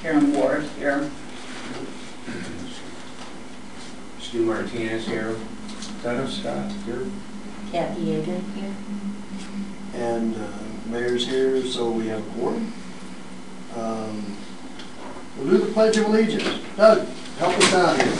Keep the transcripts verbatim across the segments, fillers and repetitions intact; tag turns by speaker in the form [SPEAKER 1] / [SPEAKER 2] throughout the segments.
[SPEAKER 1] Karen Ward here.
[SPEAKER 2] Stu Martinez here. Dennis Scott here.
[SPEAKER 1] Kathy Adrian here.
[SPEAKER 3] And uh, mayor's here, so we have a quorum. Um, we'll do the Pledge of Allegiance. Doug, help us out here.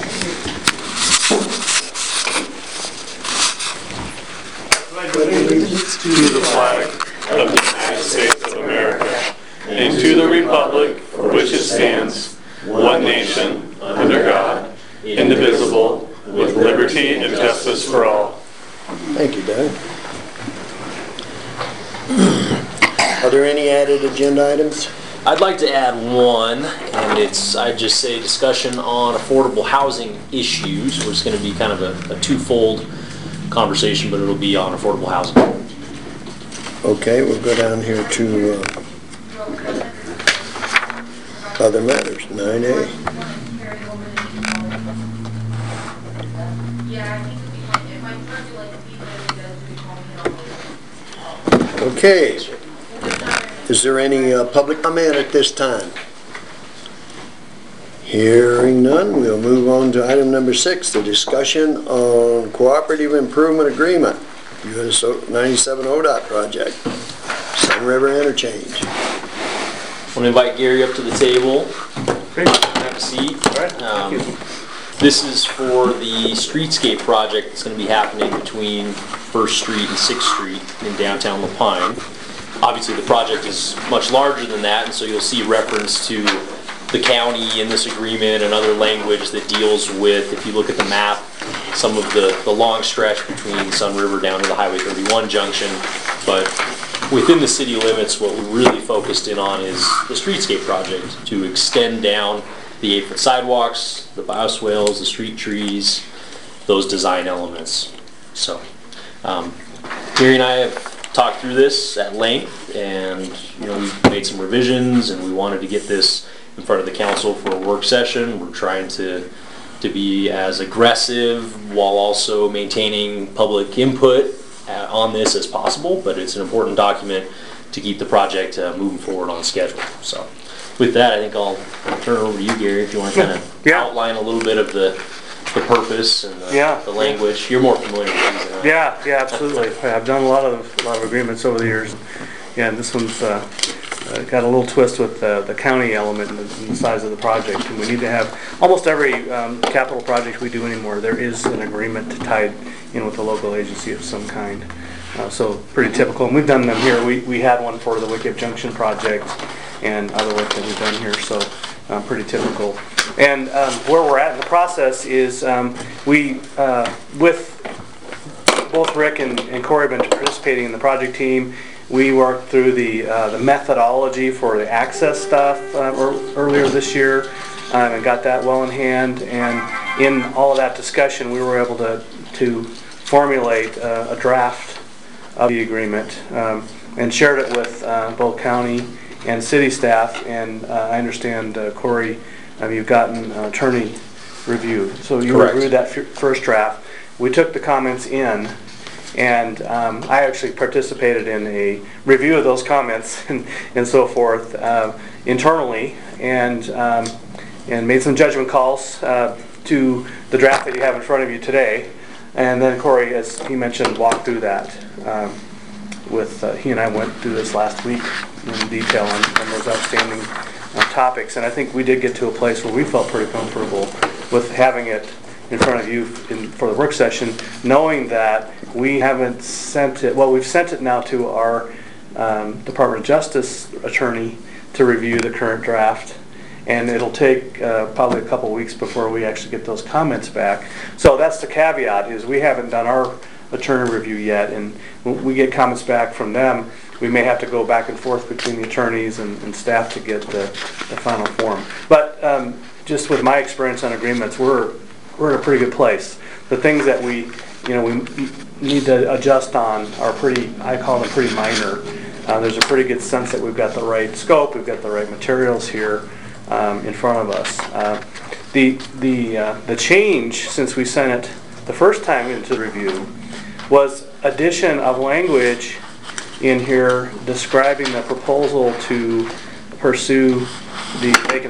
[SPEAKER 4] Allegiance to the flag of the United States of America and to the republic for which it stands, one nation, under God, indivisible, with liberty and justice for all.
[SPEAKER 3] Thank you, Doug. Are there any added agenda items?
[SPEAKER 5] I'd like to add one, and it's, I'd just say discussion on affordable housing issues. It's going to be kind of a, a twofold conversation, but it'll be on affordable housing.
[SPEAKER 3] Okay, we'll go down here to uh, other matters, nine A. Okay. Is there any uh, public comment at this time? Hearing none, we'll move on to item number six, the discussion on cooperative improvement agreement, U S ninety-seven O D O T project, Sun River Interchange.
[SPEAKER 5] I want to invite Gary up to the table. Have a seat. Um, this is for the streetscape project that's going to be happening between First Street and Sixth Street in downtown La Pine. Obviously the project is much larger than that, and so you'll see reference to the county in this agreement and other language that deals with, if you look at the map, some of the, the long stretch between Sun River down to the Highway thirty-one junction. But within the city limits, what we really focused in on is the streetscape project to extend down the eight-foot sidewalks, the bioswales, the street trees, those design elements. So, um, Gary and I have talked through this at length, and you know, we made some revisions, and we wanted to get this in front of the council for a work session. We're trying to to be as aggressive while also maintaining public input uh, on this as possible, but it's an important document to keep the project uh, moving forward on schedule. So with that, I think I'll, I'll turn it over to you, Gary, if you want to kind of yeah. outline a little bit of the the purpose and the,
[SPEAKER 6] yeah.
[SPEAKER 5] the language. You're more familiar with these than I am.
[SPEAKER 6] Yeah, yeah, absolutely. I've done a lot of a lot of agreements over the years. Yeah, and this one's uh, uh, got a little twist with uh, the county element and the, and the size of the project. And we need to have almost every um, capital project we do anymore, there is an agreement tied, you know, with a local agency of some kind. Uh, so pretty typical. And we've done them here. We we had one for the Wicked Junction project and other work that we've done here. So uh, pretty typical. And um, where we're at in the process is um, we, uh, with both Rick and, and Corey have been participating in the project team. We worked through the uh, the methodology for the access stuff uh, or, earlier this year um, and got that well in hand. And in all of that discussion, we were able to, to formulate uh, a draft of the agreement um, and shared it with uh, both county and city staff. And uh, I understand, uh, Corey, Uh, you've gotten uh, attorney review. So you
[SPEAKER 5] Correct.
[SPEAKER 6] reviewed that f first draft. We took the comments in, and um, I actually participated in a review of those comments and, and so forth uh, internally, and um, and made some judgment calls uh, to the draft that you have in front of you today. And then Corey, as he mentioned, walked through that. Um, with uh, he and I went through this last week in detail on, on those outstanding Uh, topics, and I think we did get to a place where we felt pretty comfortable with having it in front of you in, for the work session, knowing that we haven't sent it, well, we've sent it now to our um, Department of Justice attorney to review the current draft, and it'll take uh, probably a couple weeks before we actually get those comments back. So that's the caveat, is we haven't done our attorney review yet, and when we get comments back from them, we may have to go back and forth between the attorneys and, and staff to get the, the final form. But um, just with my experience on agreements, we're we're in a pretty good place. The things that we, you know, we need to adjust on are pretty, I call them pretty minor. Uh, there's a pretty good sense that we've got the right scope, we've got the right materials here um, in front of us. Uh, the the uh, the change since we sent it the first time into review was addition of language in here describing the proposal to pursue the vacant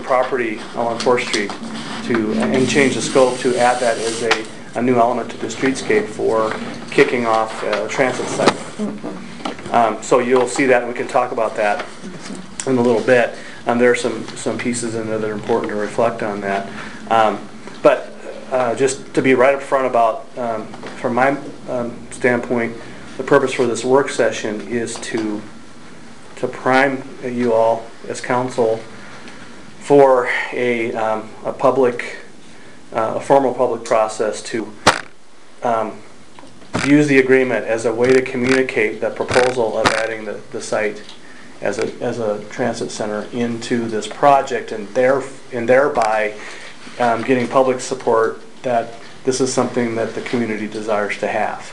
[SPEAKER 6] property along fourth Street to, and change the scope to add that as a, a new element to the streetscape for kicking off a transit site. Um, so you'll see that, and we can talk about that in a little bit. Um, there are some, some pieces in there that are important to reflect on that. Um, but uh, just to be right up front about, um, from my um, standpoint, the purpose for this work session is to to prime you all as council for a, um, a public, uh, a formal public process to um, use the agreement as a way to communicate the proposal of adding the, the site as a, as a transit center into this project, and there and thereby um, getting public support that this is something that the community desires to have.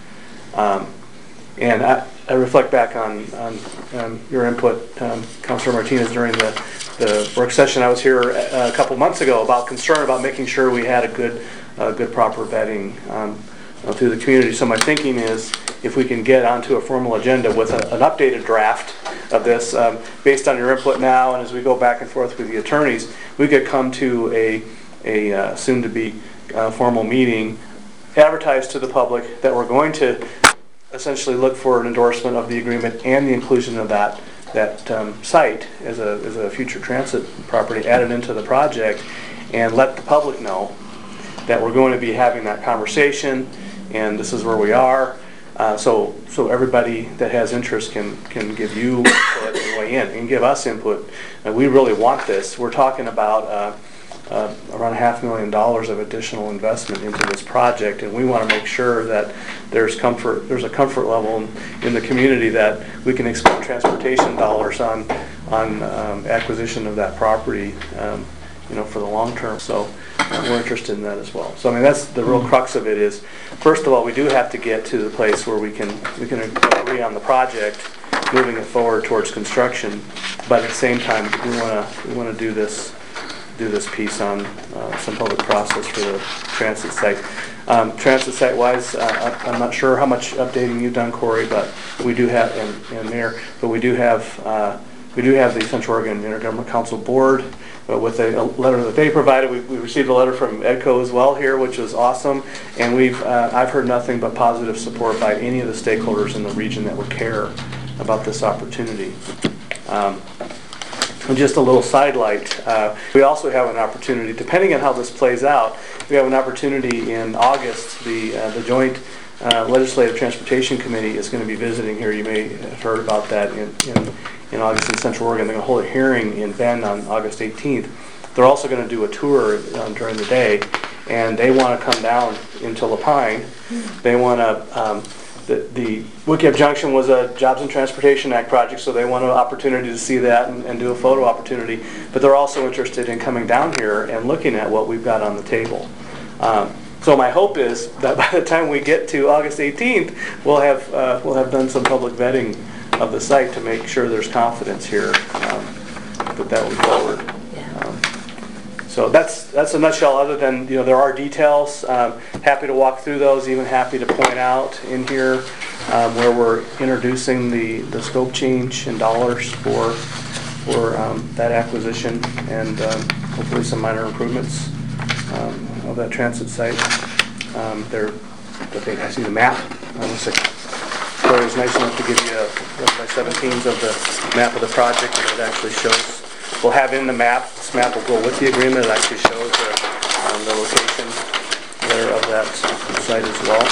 [SPEAKER 6] Um, and I, I reflect back on, on um, your input, um, Councilor Martinez, during the, the work session. I was here a, a couple months ago about concern about making sure we had a good, uh, good proper vetting um, uh, through the community. So my thinking is, if we can get onto a formal agenda with a, an updated draft of this, um, based on your input now, and as we go back and forth with the attorneys, we could come to a, a uh, soon-to-be uh, formal meeting, advertised to the public that we're going to essentially look for an endorsement of the agreement and the inclusion of that that um, site as a, as a future transit property added into the project, and let the public know that we're going to be having that conversation, and this is where we are. Uh, so so everybody that has interest can can give you input and weigh in and give us input. And we really want this. We're talking about uh, uh, around a half million dollars of additional investment into this project, and we want to make sure that there's comfort, there's a comfort level in, in the community that we can expend transportation dollars on on um, acquisition of that property, um, you know, for the long term. So uh, we're interested in that as well. So I mean, that's the real crux of it. Is first of all, we do have to get to the place where we can we can agree on the project, moving it forward towards construction. But at the same time, we want to we want to do this do this piece on uh, some public process for the transit site. Um, transit site wise, uh, I'm not sure how much updating you've done, Corey, but we do have, and, and Mayor, but we do have uh, we do have the Central Oregon Intergovernmental Council Board uh, with a, a letter that they provided. We, we received a letter from EDCO as well here, which was awesome, and we've uh, I've heard nothing but positive support by any of the stakeholders in the region that would care about this opportunity. Um, And just a little sidelight, uh, we also have an opportunity, depending on how this plays out, we have an opportunity in August. The, uh, the Joint uh, Legislative Transportation Committee is going to be visiting here. You may have heard about that in, in, in August in Central Oregon. They're going to hold a hearing in Bend on August eighteenth. They're also going to do a tour um, during the day, and they want to come down into La Pine. They want to um, The, the Wicked Junction was a Jobs and Transportation Act project, so they want an opportunity to see that and, and do a photo opportunity. But they're also interested in coming down here and looking at what we've got on the table. Um, so my hope is that by the time we get to August eighteenth, we'll have uh, we'll have done some public vetting of the site to make sure there's confidence here um, that that will forward. Um, So that's that's a nutshell. Other than, you know, there are details. Um, happy to walk through those. Even happy to point out in here um, where we're introducing the, the scope change in dollars for for um, that acquisition, and um, hopefully some minor improvements um, of that transit site. Um, there, I think I see the map. Um, looks like Corey was nice enough to give you a one by seventeens of the map of the project, and it actually shows. We'll have in the map, this map will go with the agreement. It actually shows the, um, the location there of that site as well.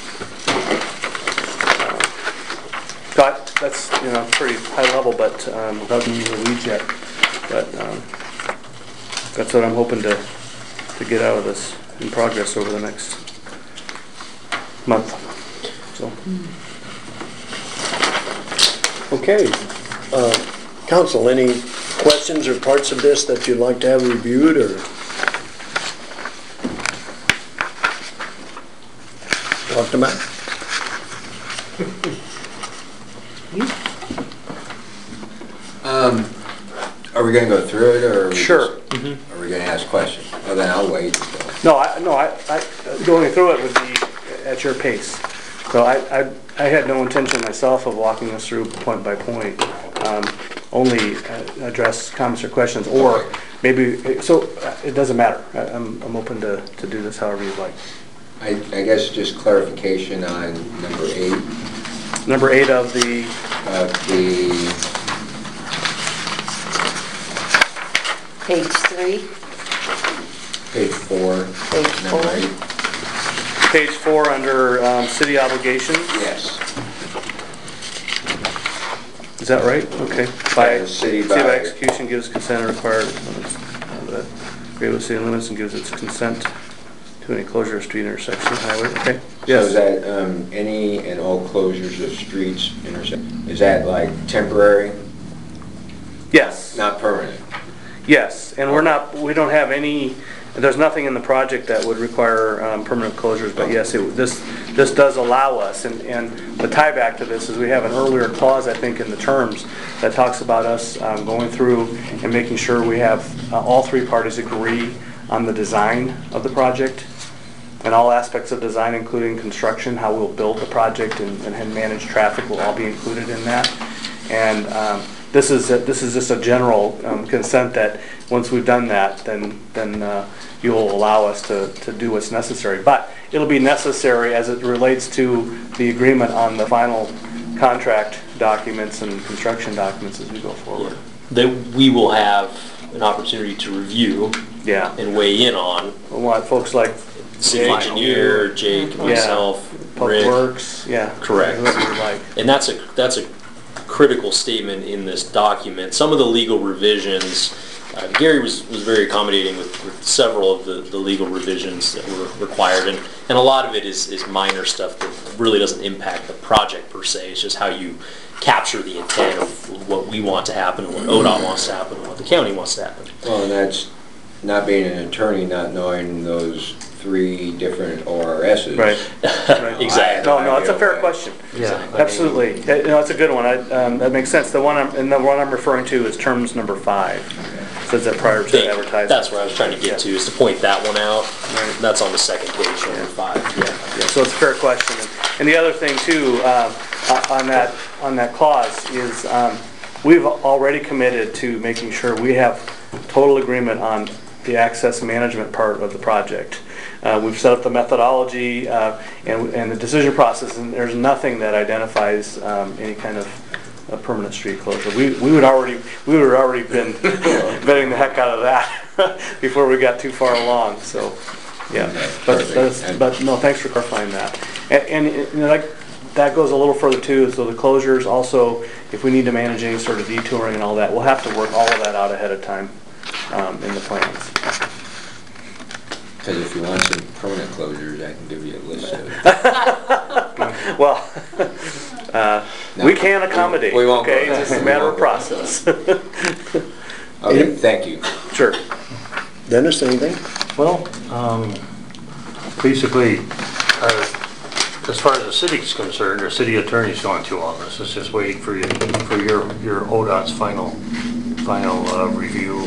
[SPEAKER 6] Um, got, that's, you know, pretty high level, but um, without getting into the weeds yet. But um, that's what I'm hoping to, to get out of this in progress over the next month. So.
[SPEAKER 3] Okay. Uh, Council, any questions or parts of this that you'd like to have reviewed, or talked about?
[SPEAKER 2] Um, are we gonna go through it, or? Are we
[SPEAKER 6] Sure.
[SPEAKER 2] just- Are we gonna ask questions? Well, then I'll wait.
[SPEAKER 6] No, I, no, I, I, going through it would be at your pace. So I, I, I had no intention myself of walking us through point by point. Um, only uh, address comments or questions, or maybe, so uh, it doesn't matter. I- I'm, I'm open to, to do this however you'd like.
[SPEAKER 2] I, I guess just clarification on number eight
[SPEAKER 6] Number eight of the,
[SPEAKER 2] of the,
[SPEAKER 7] Page three,
[SPEAKER 2] page four.
[SPEAKER 7] Page
[SPEAKER 2] number
[SPEAKER 7] four.
[SPEAKER 2] eight.
[SPEAKER 6] page four under um, city obligations.
[SPEAKER 2] Yes.
[SPEAKER 6] Is that right? Okay. By,
[SPEAKER 2] Yeah, the city
[SPEAKER 6] city by
[SPEAKER 2] by-
[SPEAKER 6] execution gives consent or required, agree with city limits and gives its consent to any closure of street intersection, highway, okay?
[SPEAKER 2] So is that um, any and all closures of streets, intersection, is that like temporary,
[SPEAKER 6] Yes,
[SPEAKER 2] not permanent?
[SPEAKER 6] yes, and we're not, we don't have any, there's nothing in the project that would require um, permanent closures, but yes, it, this, this does allow us, and, and the tie back to this is we have an earlier clause, I think, in the terms that talks about us um, going through and making sure we have, uh, all three parties agree on the design of the project and all aspects of design, including construction, how we'll build the project and, and manage traffic will all be included in that. And um, this is, a, this is just a general um, consent that once we've done that, then, then uh, you will allow us to, to do what's necessary. But it'll be necessary as it relates to the agreement on the final contract documents and construction documents as we go forward.
[SPEAKER 5] That we will have an opportunity to review
[SPEAKER 6] Yeah.
[SPEAKER 5] and weigh in on.
[SPEAKER 6] We want folks like
[SPEAKER 5] City
[SPEAKER 6] Jake,
[SPEAKER 5] engineer, Jake,
[SPEAKER 6] Yeah.
[SPEAKER 5] myself,
[SPEAKER 6] Public
[SPEAKER 5] Rick.
[SPEAKER 6] Works, yeah.
[SPEAKER 5] Correct.
[SPEAKER 6] Whoever you like.
[SPEAKER 5] And that's a, that's a critical statement in this document. Some of the legal revisions, uh, Gary was, was very accommodating with, with several of the, the legal revisions that were required, and, and a lot of it is, is minor stuff that really doesn't impact the project per se. It's just how you capture the intent of what we want to happen and what O D O T wants to happen and what the county wants to happen.
[SPEAKER 2] Well, and that's not being an attorney, not knowing those three different O R Ss.
[SPEAKER 6] Right. Right.
[SPEAKER 5] Exactly.
[SPEAKER 6] No, no, it's a fair question.
[SPEAKER 5] Yeah.
[SPEAKER 6] Absolutely. Uh, You know, it's a good one. I, um, that makes sense. The one I'm, and the one I'm referring to is terms number five. Says that prior to
[SPEAKER 5] Thank you.
[SPEAKER 6] advertising.
[SPEAKER 5] That's where I was trying to get to, is to point that one out.
[SPEAKER 6] Right.
[SPEAKER 5] That's on the second page, number five. Yeah.
[SPEAKER 6] Yeah, so it's a fair question. And- And the other thing too, um, uh, on that, on that clause is, um, we've already committed to making sure we have total agreement on the access management part of the project. Uh, We've set up the methodology uh, and, and the decision process, and there's nothing that identifies um, any kind of a permanent street closure. We, we would already, we would have already been vetting the heck out of that before we got too far along, so, yeah. But, that's- but no, thanks for clarifying that. And, and you know, that, that goes a little further too, so the closures also, if we need to manage any sort of detouring and all that, we'll have to work all of that out ahead of time um, in the plans.
[SPEAKER 2] Because if you want some permanent closures, I can give you a list of it.
[SPEAKER 6] Well, uh, we can accommodate,
[SPEAKER 2] We won't go
[SPEAKER 6] okay?
[SPEAKER 2] there.
[SPEAKER 6] It's just a matter of process.
[SPEAKER 2] Okay, thank you.
[SPEAKER 6] Sure.
[SPEAKER 3] Dennis, anything?
[SPEAKER 8] Well, um, basically, uh, as far as the city's concerned, our city attorney's going through all this. It's just waiting for you, for your, your O D O T's final, final uh, review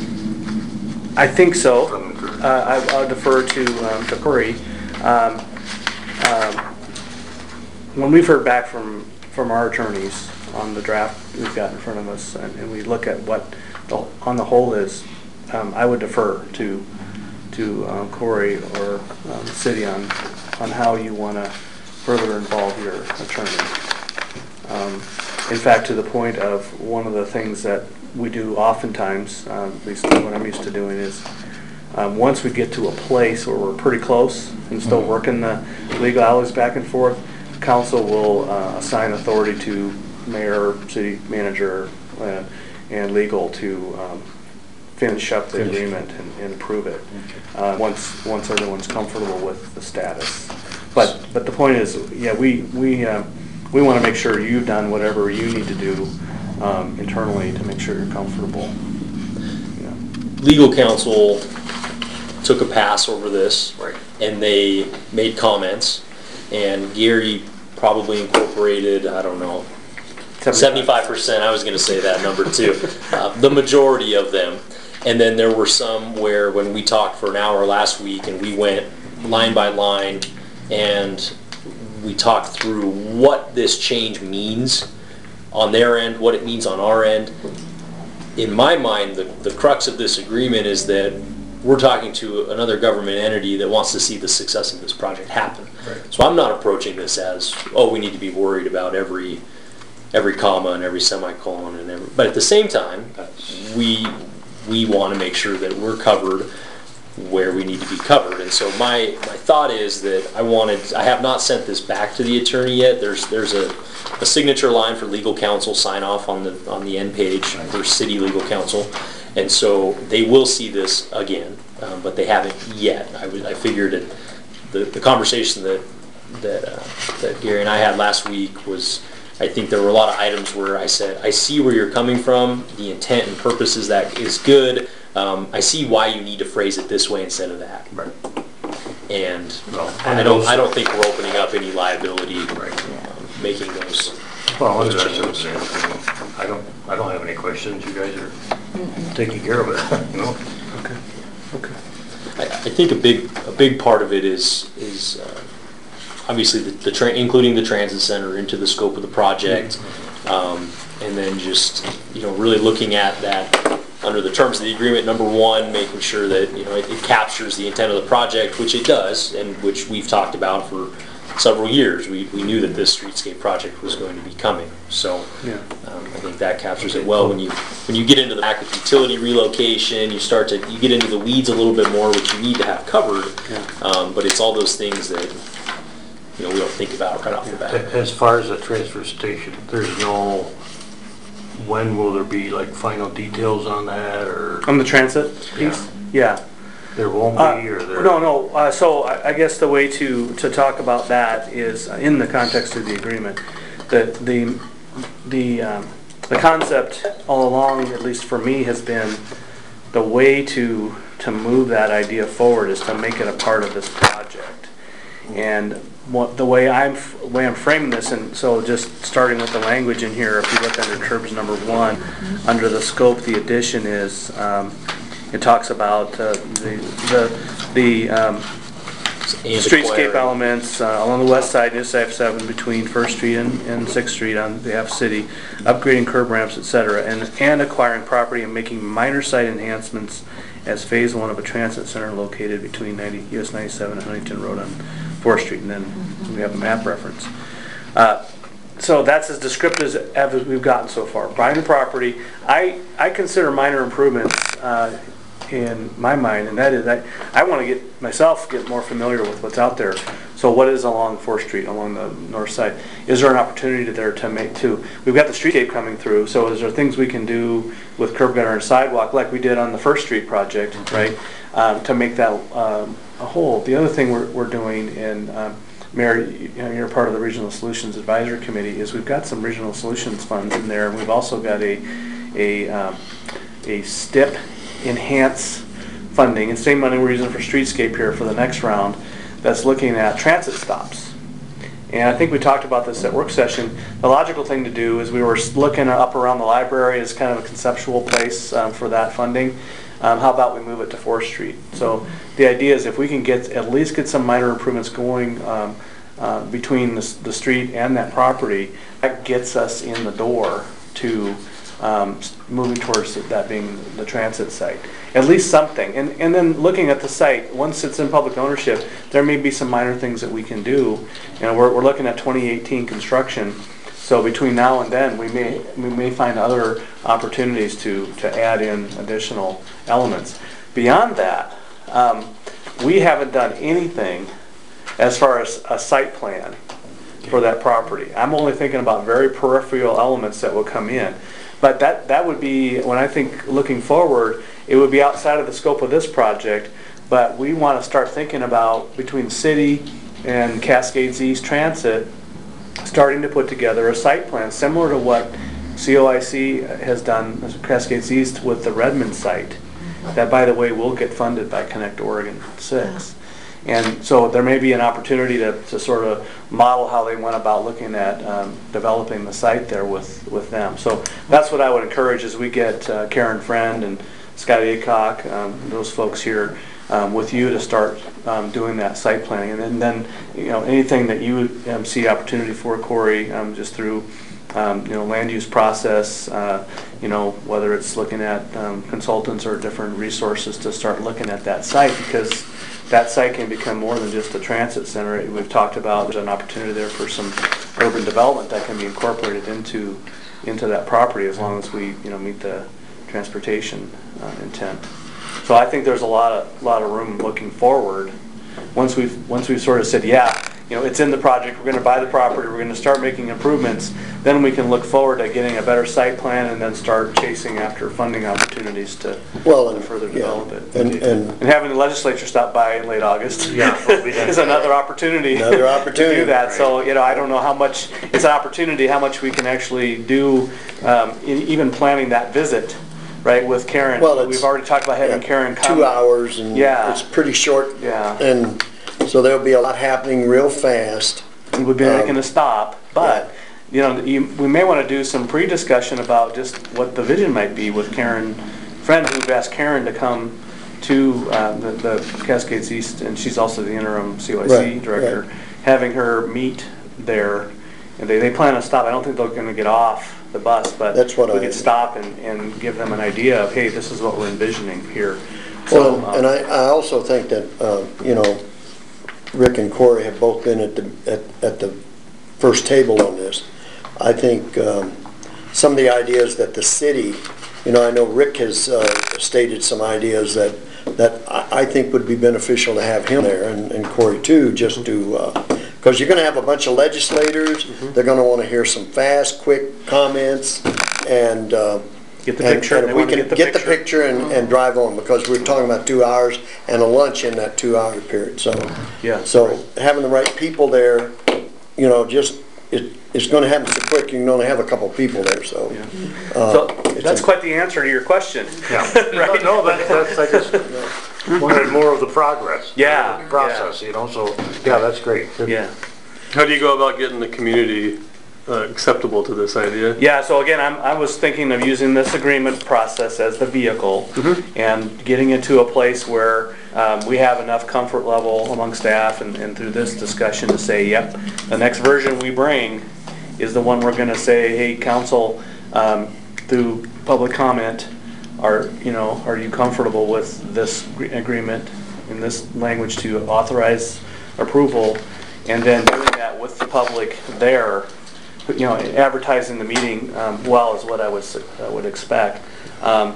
[SPEAKER 8] and
[SPEAKER 6] I think so.
[SPEAKER 8] from the
[SPEAKER 6] Uh, I- I'll defer to, um, to Corey. Um, um, When we've heard back from, from our attorneys on the draft we've got in front of us, and and we look at what the- on the whole is, um, I would defer to, to uh, Corey or um, the city on, on how you want to further involve your attorney. Um, In fact, to the point of one of the things that we do oftentimes, um, at least what I'm used to doing, is um, once we get to a place where we're pretty close and still working the legalities back and forth, council will uh, assign authority to mayor, city manager, uh, and legal to um, finish up the agreement and, and approve it. Uh, once once everyone's comfortable with the status. But but the point is, yeah, we we uh, we want to make sure you've done whatever you need to do um, internally to make sure you're comfortable. You know.
[SPEAKER 5] Legal counsel took a pass over this.
[SPEAKER 8] Right.
[SPEAKER 5] And they made comments, and Gary probably incorporated, I don't know, seventy-five percent, I was gonna say that number too, uh, the majority of them. And then there were some where when we talked for an hour last week and we went line by line and we talked through what this change means on their end, what it means on our end. in my mind, the, the crux of this agreement is that we're talking to another government entity that wants to see the success of this project happen.
[SPEAKER 8] Right.
[SPEAKER 5] So I'm not approaching this as, oh, we need to be worried about every every comma and every semicolon and every, but at the same time, we we want to make sure that we're covered where we need to be covered. And so my my thought is that I wanted, I have not sent this back to the attorney yet. There's there's a, a signature line for legal counsel sign off on the on the end page for city legal counsel. And so they will see this again, um, but they haven't yet. I, w I figured it, the, the conversation that that, uh, that Gary and I had last week was, I think there were a lot of items where I said, I see where you're coming from, the intent and purpose is that is good. Um, I see why you need to phrase it this way instead of that.
[SPEAKER 8] Right.
[SPEAKER 5] And
[SPEAKER 8] Well,
[SPEAKER 5] I don't I don't think we're opening up any liability,
[SPEAKER 8] Right.
[SPEAKER 5] um, making those.
[SPEAKER 8] Well,
[SPEAKER 5] those
[SPEAKER 8] that's
[SPEAKER 5] changes.
[SPEAKER 8] I don't, I don't have any questions. You guys are taking care of it, you know?
[SPEAKER 6] Okay. Okay.
[SPEAKER 5] I, I think a big a big part of it is is uh, obviously the, the tra including the transit center into the scope of the project, um, and then just you know really looking at that under the terms of the agreement. Number one, making sure that you know it, it captures the intent of the project, which it does, and which we've talked about for several years. We we knew that this streetscape project was going to be coming, so
[SPEAKER 6] Yeah.
[SPEAKER 5] um, I think that captures it well. When you when you get into the back of utility relocation, you start to you get into the weeds a little bit more, which you need to have covered.
[SPEAKER 6] Yeah.
[SPEAKER 5] Um, but it's all those things that you know we don't think about right off the bat.
[SPEAKER 8] As far as the transfer station, there's no, when will there be like final details on that, or
[SPEAKER 6] On the transit piece? Yeah.
[SPEAKER 8] there won't
[SPEAKER 6] Uh,
[SPEAKER 8] be, or there?
[SPEAKER 6] No, no, uh, so I I guess the way to, to talk about that is uh, in the context of the agreement. The, the, the, um, the concept all along, at least for me, has been the way to, to move that idea forward is to make it a part of this project. And what, the way I'm, the way I'm framing this, and so just starting with the language in here, if you look under terms number one, under the scope, the addition is, um, it talks about uh, the the the um,
[SPEAKER 5] And
[SPEAKER 6] streetscape
[SPEAKER 5] acquiring-
[SPEAKER 6] elements uh, along the west side, New F seven between First Street and, and Sixth Street on behalf of city, upgrading curb ramps, et cetera, and and acquiring property and making minor site enhancements as phase one of a transit center located between ninety U S ninety-seven and Huntington Road on Fourth Street, and then we have a map reference. Uh, So that's as descriptive as, as we've gotten so far. Buying the property, I I consider minor improvements uh, in my mind, and that is I I want to get myself get more familiar with what's out there. So what is along Fourth Street, along the north side? Is there an opportunity there to make too? We've got the streetscape coming through, so is there things we can do with curb gutter and sidewalk like we did on the First Street project, right? Um, to make that um, a whole. The other thing we're we're doing in um, Mary, you know, you're part of the Regional Solutions Advisory Committee, is we've got some regional solutions funds in there, and we've also got a a um, a STIP enhance funding, and same money we're using for streetscape here for the next round, that's looking at transit stops. And I think we talked about this at work session. The logical thing to do is we were looking up around the library as kind of a conceptual place um, for that funding. Um, how about we move it to Fourth Street? So the idea is if we can get at least get some minor improvements going um, uh, between the, the street and that property, that gets us in the door to um, moving towards that being the transit site. At least something. And, and then looking at the site, once it's in public ownership, there may be some minor things that we can do. You know, we're, we're looking at twenty eighteen construction. So between now and then, we may we may find other opportunities to to add in additional elements. Beyond that, um, we haven't done anything as far as a site plan for that property. I'm only thinking about very peripheral elements that will come in. But that that would be, when I think looking forward, it would be outside of the scope of this project. But we want to start thinking about, between city and Cascades East Transit, starting to put together a site plan similar to what C O I C has done, Cascades East, with the Redmond site. That, by the way, will get funded by Connect Oregon six. And so there may be an opportunity to, to sort of model how they went about looking at um, developing the site there with, with them. So that's what I would encourage as we get uh, Karen Friend and Scott Aycock, um, those folks here, um, with you to start um, doing that site planning. And then, then you know, anything that you um, see opportunity for, Corey, um, just through um, you know, land use process, uh, you know, whether it's looking at um, consultants or different resources to start looking at that site, because that site can become more than just a transit center. We've talked about there's an opportunity there for some urban development that can be incorporated into into that property as long as we, you know, meet the transportation uh, intent. So I think there's a lot of lot of room looking forward. Once we've once we've sort of said, yeah, you know, it's in the project, we're going to buy the property, we're going to start making improvements, then we can look forward to getting a better site plan and then start chasing after funding opportunities to,
[SPEAKER 3] Well,
[SPEAKER 6] to
[SPEAKER 3] and-
[SPEAKER 6] further
[SPEAKER 3] yeah.
[SPEAKER 6] develop it.
[SPEAKER 3] And- and-
[SPEAKER 6] And having the legislature stop by in late August
[SPEAKER 8] Yeah, we'll be done.
[SPEAKER 6] is another opportunity,
[SPEAKER 3] Another opportunity.
[SPEAKER 6] to do that. So, you know, I don't know how much, it's an opportunity, how much we can actually do, um, in even planning that visit, right, with Karen.
[SPEAKER 3] Well, it's-
[SPEAKER 6] We've already talked about having
[SPEAKER 3] Yeah,
[SPEAKER 6] Karen come.
[SPEAKER 3] Two hours, and
[SPEAKER 6] Yeah.
[SPEAKER 3] it's pretty short.
[SPEAKER 6] Yeah.
[SPEAKER 3] And so there'll be a lot happening real fast.
[SPEAKER 6] We'll be
[SPEAKER 3] Um,
[SPEAKER 6] making a stop, but, you know, you, we may want to do some pre-discussion about just what the vision might be with Karen Friend, who've asked Karen to come to uh, the, the Cascades East, and she's also the interim C Y C
[SPEAKER 3] Right,
[SPEAKER 6] director,
[SPEAKER 3] right.
[SPEAKER 6] having her meet there. And they, they plan to stop. I don't think they're going to get off the bus, but
[SPEAKER 3] That's what
[SPEAKER 6] we
[SPEAKER 3] I-
[SPEAKER 6] could stop and, and give them an idea of, hey, this is what we're envisioning here. So,
[SPEAKER 3] Well,
[SPEAKER 6] um,
[SPEAKER 3] and I, I also think that, uh, you know, Rick and Corey have both been at the, at, at the first table on this. I think um, some of the ideas that the city, you know, I know Rick has uh, stated some ideas that, that I, I think would be beneficial to have him there, and, and Corey too, just to, because you're gonna have a bunch of legislators, they're gonna wanna hear some fast, quick comments, and uh,
[SPEAKER 6] Get the
[SPEAKER 3] and-
[SPEAKER 6] picture,
[SPEAKER 3] and
[SPEAKER 6] they
[SPEAKER 3] if we
[SPEAKER 6] wanna
[SPEAKER 3] can
[SPEAKER 6] get the
[SPEAKER 3] get the
[SPEAKER 6] picture.
[SPEAKER 3] picture and, and drive on, because we're talking about two hours and a lunch in that two-hour period, so.
[SPEAKER 6] Yeah.
[SPEAKER 3] So having the right people there, you know, just, it, it's gonna happen so quick, you can only have a couple people there, so.
[SPEAKER 6] Yeah.
[SPEAKER 3] uh,
[SPEAKER 6] So
[SPEAKER 3] it's
[SPEAKER 6] that's
[SPEAKER 3] a-
[SPEAKER 6] quite the answer to your question.
[SPEAKER 8] Yeah.
[SPEAKER 6] Right?
[SPEAKER 8] No, that's, that's, I just wanted more of the progress.
[SPEAKER 6] Yeah,
[SPEAKER 8] the Process, you know, so, yeah, that's great.
[SPEAKER 6] Yeah.
[SPEAKER 4] How do you go about getting the community uh, acceptable to this idea?
[SPEAKER 6] Yeah, so again, I'm, I was thinking of using this agreement process as the vehicle and getting it to a place where um, we have enough comfort level among staff and, and through this discussion to say, yep, the next version we bring is the one we're gonna say, hey, council, um, through public comment, are, you know, are you comfortable with this gre- agreement in this language to authorize approval? And then doing that with the public there, you know, advertising the meeting um, well is what I was, I would expect. Um,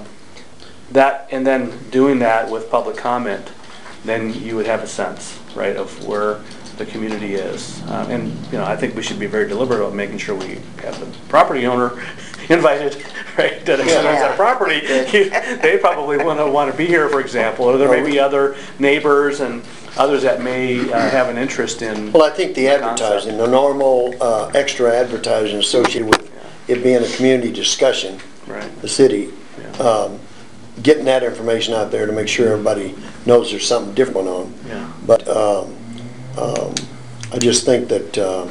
[SPEAKER 6] That, and then doing that with public comment, then you would have a sense, right, of where the community is. Uh, And, you know, I think we should be very deliberate about making sure we have the property owner invited, right, to exercise that property. They probably want to, want to be here, for example, or there may be other neighbors and others that may uh, have an interest in.
[SPEAKER 3] Well, I think the
[SPEAKER 6] the concept.
[SPEAKER 3] advertising, the normal uh, extra advertising associated with it being a community discussion,
[SPEAKER 6] Right.
[SPEAKER 3] the city,
[SPEAKER 6] Yeah.
[SPEAKER 3] um, getting that information out there to make sure everybody knows there's something different going on.
[SPEAKER 6] Yeah.
[SPEAKER 3] But um, um, I just think that, um,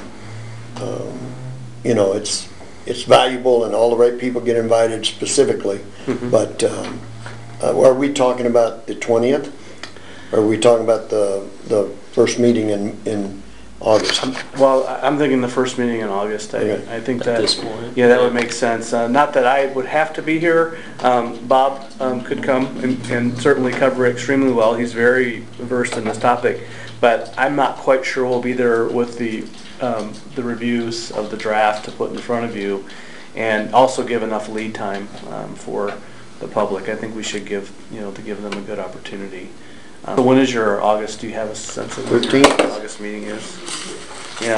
[SPEAKER 3] um, you know, it's, it's valuable and all the right people get invited specifically.
[SPEAKER 6] Mm-hmm.
[SPEAKER 3] But um, uh, are we talking about the twentieth? Or are we talking about the, the first meeting in, in August?
[SPEAKER 6] Well, I- I'm thinking the first meeting in August. I,
[SPEAKER 3] Okay.
[SPEAKER 6] I think
[SPEAKER 5] At
[SPEAKER 6] that,
[SPEAKER 5] this point.
[SPEAKER 6] yeah, that would make sense. Uh, Not that I would have to be here. Um, Bob um, could come and and certainly cover it extremely well. He's very versed in this topic. But I'm not quite sure we'll be there with the, um, the reviews of the draft to put in front of you, and also give enough lead time um, for the public. I think we should give, you know, to give them a good opportunity. Um, So when is your August, do you have a sense of when your
[SPEAKER 3] thirteenth.
[SPEAKER 6] August meeting is? Yeah.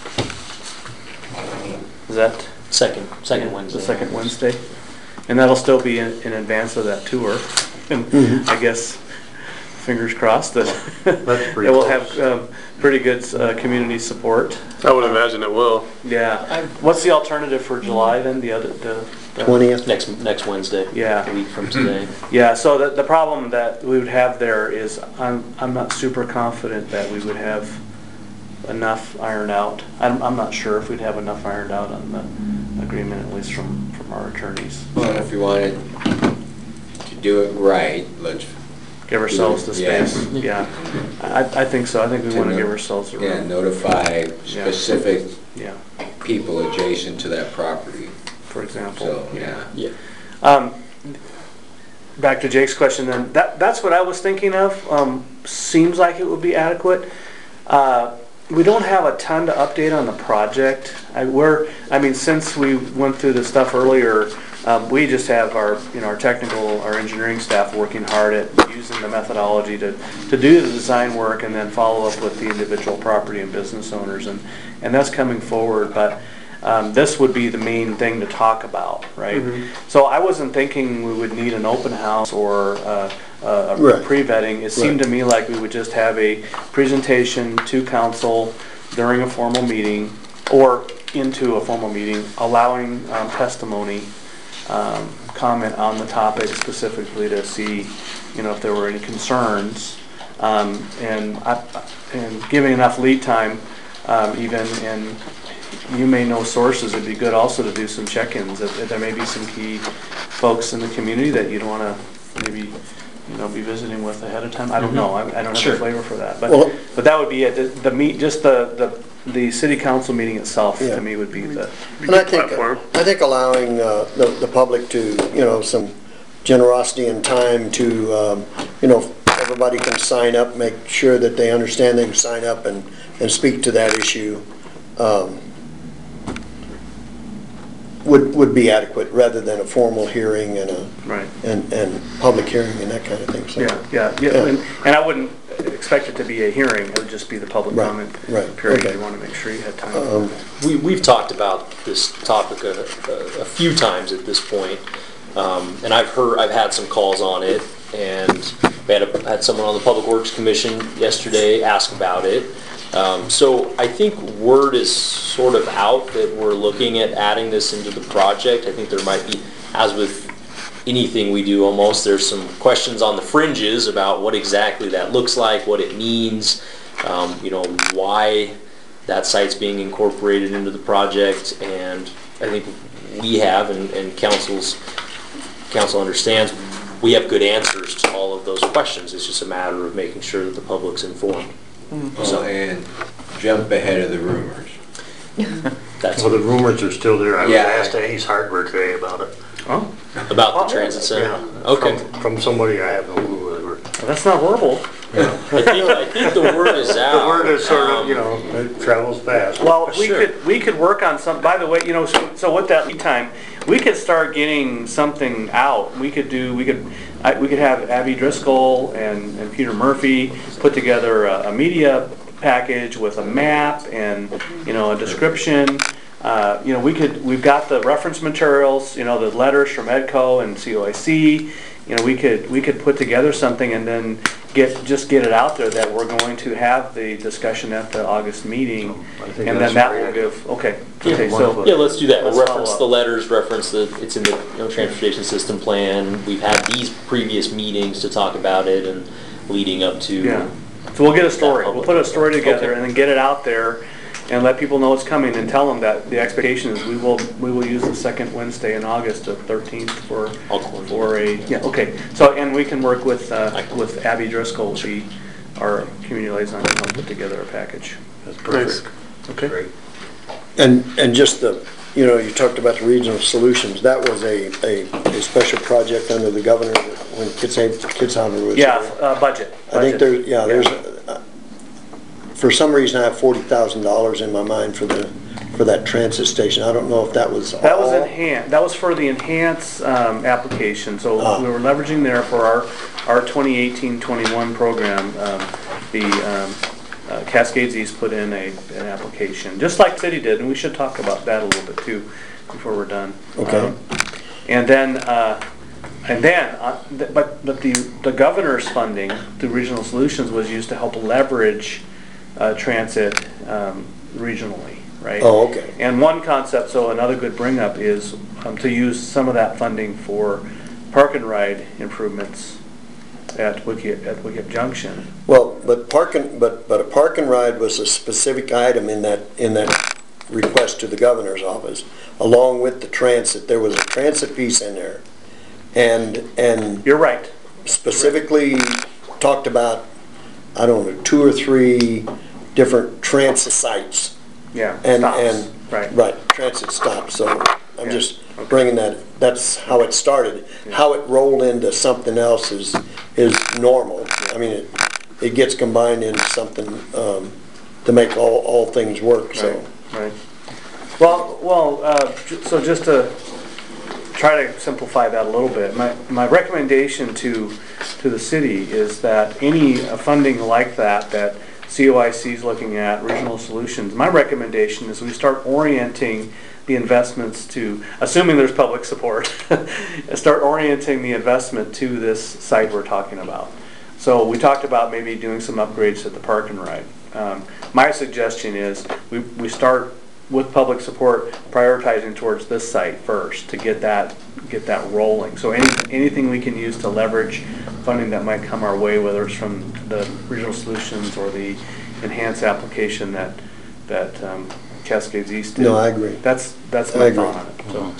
[SPEAKER 6] Is that
[SPEAKER 5] Second, second Wednesday.
[SPEAKER 6] the second Wednesday? And that'll still be in, in advance of that tour. And
[SPEAKER 3] Mm-hmm.
[SPEAKER 6] I guess, fingers crossed that
[SPEAKER 8] That's
[SPEAKER 6] it
[SPEAKER 8] pretty
[SPEAKER 6] will have
[SPEAKER 8] close.
[SPEAKER 6] um, pretty good uh, community support.
[SPEAKER 4] I would imagine it will.
[SPEAKER 6] Yeah. What's the alternative for July then, the other, the? the-
[SPEAKER 3] twentieth?
[SPEAKER 5] Next, next Wednesday.
[SPEAKER 6] Yeah.
[SPEAKER 5] A week from today.
[SPEAKER 6] Yeah, so the, the problem that we would have there is, I'm, I'm not super confident that we would have enough ironed out. I'm, I'm not sure if we'd have enough ironed out on the agreement, at least from, from our attorneys.
[SPEAKER 2] Well, if you wanted to do it right, let's,
[SPEAKER 6] Give ourselves the
[SPEAKER 2] Yeah.
[SPEAKER 6] space, yeah. I, I think so, I think we
[SPEAKER 2] To
[SPEAKER 6] want to
[SPEAKER 2] no-
[SPEAKER 6] give ourselves a
[SPEAKER 2] yeah,
[SPEAKER 6] room.
[SPEAKER 2] notify specific
[SPEAKER 6] Yeah,
[SPEAKER 2] people adjacent to that property.
[SPEAKER 6] for example.
[SPEAKER 2] So, yeah.
[SPEAKER 5] Yeah.
[SPEAKER 6] Um, back to Jake's question then, that, that's what I was thinking of. Um, seems like it would be adequate. Uh, we don't have a ton to update on the project. I, we're, I mean, since we went through the stuff earlier, um, we just have our, you know, our technical, our engineering staff working hard at using the methodology to, to do the design work and then follow up with the individual property and business owners, and, and that's coming forward. But Um, this would be the main thing to talk about, right?
[SPEAKER 3] Mhm.
[SPEAKER 6] So I wasn't thinking we would need an open house or uh, a
[SPEAKER 3] Right.
[SPEAKER 6] pre-vetting. It seemed to me like we would just have a presentation to council during a formal meeting or into a formal meeting, allowing um, testimony, um, comment on the topic specifically to see, you know, if there were any concerns, um, and I, and giving enough lead time, um, even in. You may know sources. It'd be good also to do some check-ins. If, if there may be some key folks in the community that you'd want to maybe, you know, be visiting with ahead of time. I don't know. I, I don't have
[SPEAKER 5] Sure.
[SPEAKER 6] a flavor for that. But
[SPEAKER 3] Well-
[SPEAKER 6] but that would be it. The, the meet, just the, the the city council meeting itself
[SPEAKER 3] Yeah.
[SPEAKER 6] to me would be the.
[SPEAKER 3] And I think,
[SPEAKER 6] platform.
[SPEAKER 3] I think allowing uh, the, the public to, you know, some generosity and time to, um, you know, everybody can sign up, make sure that they understand they can sign up and, and speak to that issue, um, would, would be adequate, rather than a formal hearing and a,
[SPEAKER 6] Right.
[SPEAKER 3] and, and public hearing and that kind of thing, so.
[SPEAKER 6] Yeah, yeah, yeah.
[SPEAKER 3] Yeah.
[SPEAKER 6] And, and I wouldn't expect it to be a hearing. It would just be the public
[SPEAKER 3] Right,
[SPEAKER 6] comment
[SPEAKER 3] right,
[SPEAKER 6] period.
[SPEAKER 3] okay.
[SPEAKER 6] You want to make sure you had time.
[SPEAKER 3] Um,
[SPEAKER 5] We, we've talked about this topic a, a, a few times at this point, um, and I've heard, I've had some calls on it, and we had, a, had someone on the Public Works Commission yesterday ask about it. Um, so I think word is sort of out that we're looking at adding this into the project. I think there might be, as with anything we do almost, there's some questions on the fringes about what exactly that looks like, what it means, um, you know, why that site's being incorporated into the project, and I think we have, and, and council's, council understands, we have good answers to all of those questions. It's just a matter of making sure that the public's informed.
[SPEAKER 2] So, and jump ahead of the rumors.
[SPEAKER 5] That's
[SPEAKER 8] Well, the rumors are still there. I was
[SPEAKER 2] Yeah.
[SPEAKER 8] asked Ace Hardware today about it.
[SPEAKER 6] Oh,
[SPEAKER 5] about the transit center.
[SPEAKER 8] Yeah.
[SPEAKER 5] Okay.
[SPEAKER 8] From, from somebody I have no clue who they were.
[SPEAKER 6] that's not horrible.
[SPEAKER 5] I think, I think the word is out.
[SPEAKER 8] The word is sort of,
[SPEAKER 5] Um,
[SPEAKER 8] you know, it travels fast.
[SPEAKER 6] Well, we
[SPEAKER 5] Sure.
[SPEAKER 6] could, we could work on some, by the way, you know, so, so with that lead time, we could start getting something out. We could do, we could, I, we could have Abby Driscoll and, and Peter Murphy put together a, a media package with a map and, you know, a description. Uh, you know, we could, we've got the reference materials, you know, the letters from EDCO and C O I C. You know, we could, we could put together something and then get, just get it out there that we're going to have the discussion at the August meeting.
[SPEAKER 8] I think
[SPEAKER 6] And
[SPEAKER 8] that's
[SPEAKER 6] then that
[SPEAKER 8] great.
[SPEAKER 6] will give, okay,
[SPEAKER 5] Yeah,
[SPEAKER 6] okay, so,
[SPEAKER 8] wonderful.
[SPEAKER 5] Yeah, let's do that. We'll
[SPEAKER 6] Let's
[SPEAKER 5] reference
[SPEAKER 6] follow
[SPEAKER 5] the
[SPEAKER 6] up.
[SPEAKER 5] letters, reference the, it's in the, you know, transportation system plan. We've had these previous meetings to talk about it and leading up to.
[SPEAKER 6] yeah. So we'll get a story,
[SPEAKER 5] That
[SPEAKER 6] we'll put a story together
[SPEAKER 5] Okay.
[SPEAKER 6] and then get it out there and let people know it's coming and tell them that the expectation is we will, we will use the second Wednesday in August, the thirteenth, for,
[SPEAKER 5] I'll coordinate.
[SPEAKER 6] for a, yeah, okay. So, and we can work with, uh,
[SPEAKER 5] I can-
[SPEAKER 6] with Abby Driscoll, she, our community liaison, to help put together a package.
[SPEAKER 8] That's perfect.
[SPEAKER 6] Okay.
[SPEAKER 8] Great.
[SPEAKER 3] And, and just the, you know, you talked about the regional solutions, that was a, a, a special project under the governor when Kids, Kids Harbor was.
[SPEAKER 6] Yeah, uh, budget.
[SPEAKER 3] I think
[SPEAKER 6] budget.
[SPEAKER 3] there, yeah, there's, uh, for some reason I have forty thousand dollars in my mind for the, for that transit station. I don't know if that was all.
[SPEAKER 6] That was enhanced, that was for the enhanced um, application, so
[SPEAKER 3] Ah.
[SPEAKER 6] we were leveraging there for our, our twenty eighteen twenty-one program. Um, The um, uh, Cascades East put in a, an application, just like City did, and we should talk about that a little bit too, before we're done.
[SPEAKER 3] Okay.
[SPEAKER 6] Um, And then, uh, and then, uh, th- but, but the, the governor's funding, the Regional Solutions, was used to help leverage uh, transit um, regionally, right?
[SPEAKER 3] Oh, okay.
[SPEAKER 6] And one concept, so another good bring up is um, to use some of that funding for park and ride improvements at Wickett, at Wickett Junction.
[SPEAKER 3] Well, but park and, but, but a park and ride was a specific item in that, in that request to the governor's office. Along with the transit, there was a transit piece in there. And, and
[SPEAKER 6] You're right.
[SPEAKER 3] specifically talked about, I don't know, two or three different transit sites.
[SPEAKER 6] Yeah.
[SPEAKER 3] And,
[SPEAKER 6] stops.
[SPEAKER 3] and
[SPEAKER 6] Right.
[SPEAKER 3] Right, transit stop, so I'm
[SPEAKER 6] Yeah,
[SPEAKER 3] just
[SPEAKER 6] okay.
[SPEAKER 3] bringing that, that's how it started. How it rolled into something else is, is normal. I mean, it, it gets combined into something, um, to make all, all things work, so.
[SPEAKER 6] Right, right. Well, well, uh, j- so just to try to simplify that a little bit, my, my recommendation to, to the city is that any uh, funding like that, that C O I C is looking at, Regional Solutions, my recommendation is we start orienting the investments to, assuming there's public support, start orienting the investment to this site we're talking about. So we talked about maybe doing some upgrades at the park and ride. Um, my suggestion is we, we start with public support prioritizing towards this site first to get that get that rolling. So any, anything we can use to leverage funding that might come our way, whether it's from the Regional Solutions or the enhanced application that that um, Cascades East did.
[SPEAKER 3] No, I agree.
[SPEAKER 6] That's that's
[SPEAKER 3] I
[SPEAKER 6] my
[SPEAKER 3] agree.
[SPEAKER 6] thought on it.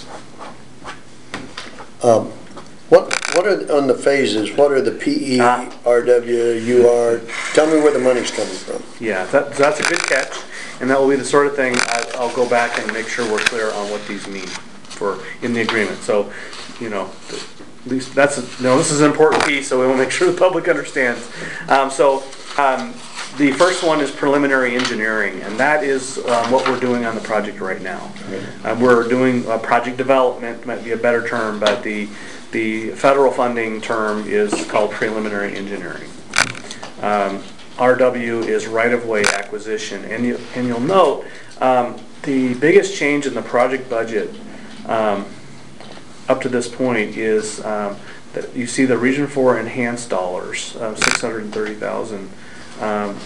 [SPEAKER 6] So.
[SPEAKER 3] Um, What, what are, on the phases, what are the P E,
[SPEAKER 6] Ah.
[SPEAKER 3] R W, U R? Tell me where the money's coming from.
[SPEAKER 6] Yeah, that, that's a good catch, and that will be the sort of thing I, I'll go back and make sure we're clear on what these mean for, in the agreement. So, you know, at least that's, a- no, this is an important piece, so we will make sure the public understands. Um, so, um, the first one is preliminary engineering, and that is um, what we're doing on the project right now. Uh, we're doing uh, project development, might be a better term, but the the federal funding term is called preliminary engineering. Um, R W is right-of-way acquisition, and you and you'll note um, the biggest change in the project budget um, up to this point is um, that you see the Region Four enhanced dollars, uh, six hundred thirty thousand. Um,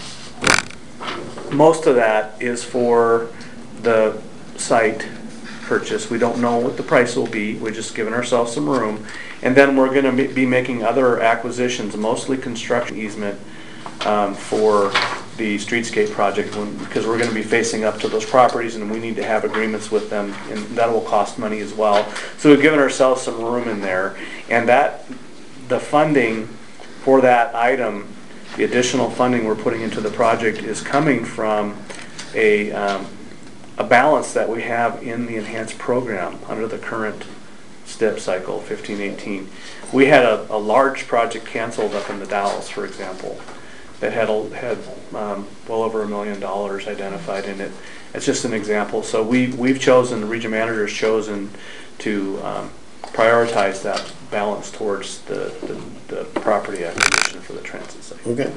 [SPEAKER 6] most of that is for the site purchase. We don't know what the price will be. We're just giving ourselves some room. And then we're going to be making other acquisitions, mostly construction easement um, for the streetscape project, when, because we're going to be facing up to those properties and we need to have agreements with them, and that will cost money as well. So we've given ourselves some room in there. And that, the funding for that item, the additional funding we're putting into the project is coming from a um, a balance that we have in the enhanced program under the current STIP cycle, fifteen eighteen. We had a, a large project canceled up in the Dalles, for example, that had a, had um, well over a million dollars identified in it. It's just an example. So we, we've chosen, the region manager has chosen to um, prioritize that balance towards the, the, the property acquisition for the transit site.
[SPEAKER 3] Okay.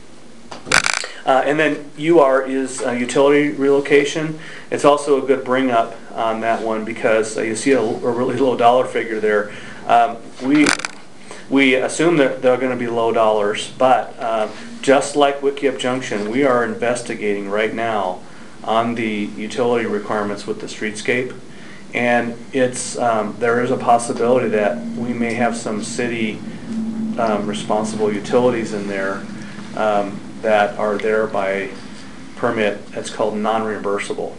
[SPEAKER 6] Uh, and then U R is uh, utility relocation. It's also a good bring up on that one because uh, you see a, a really low dollar figure there. Um, we we assume that they're going to be low dollars, but uh, just like Wickiup Junction, we are investigating right now on the utility requirements with the streetscape, and it's um, there is a possibility that we may have some city um, responsible utilities in there. Um, that are there by permit that's called non-reimbursable.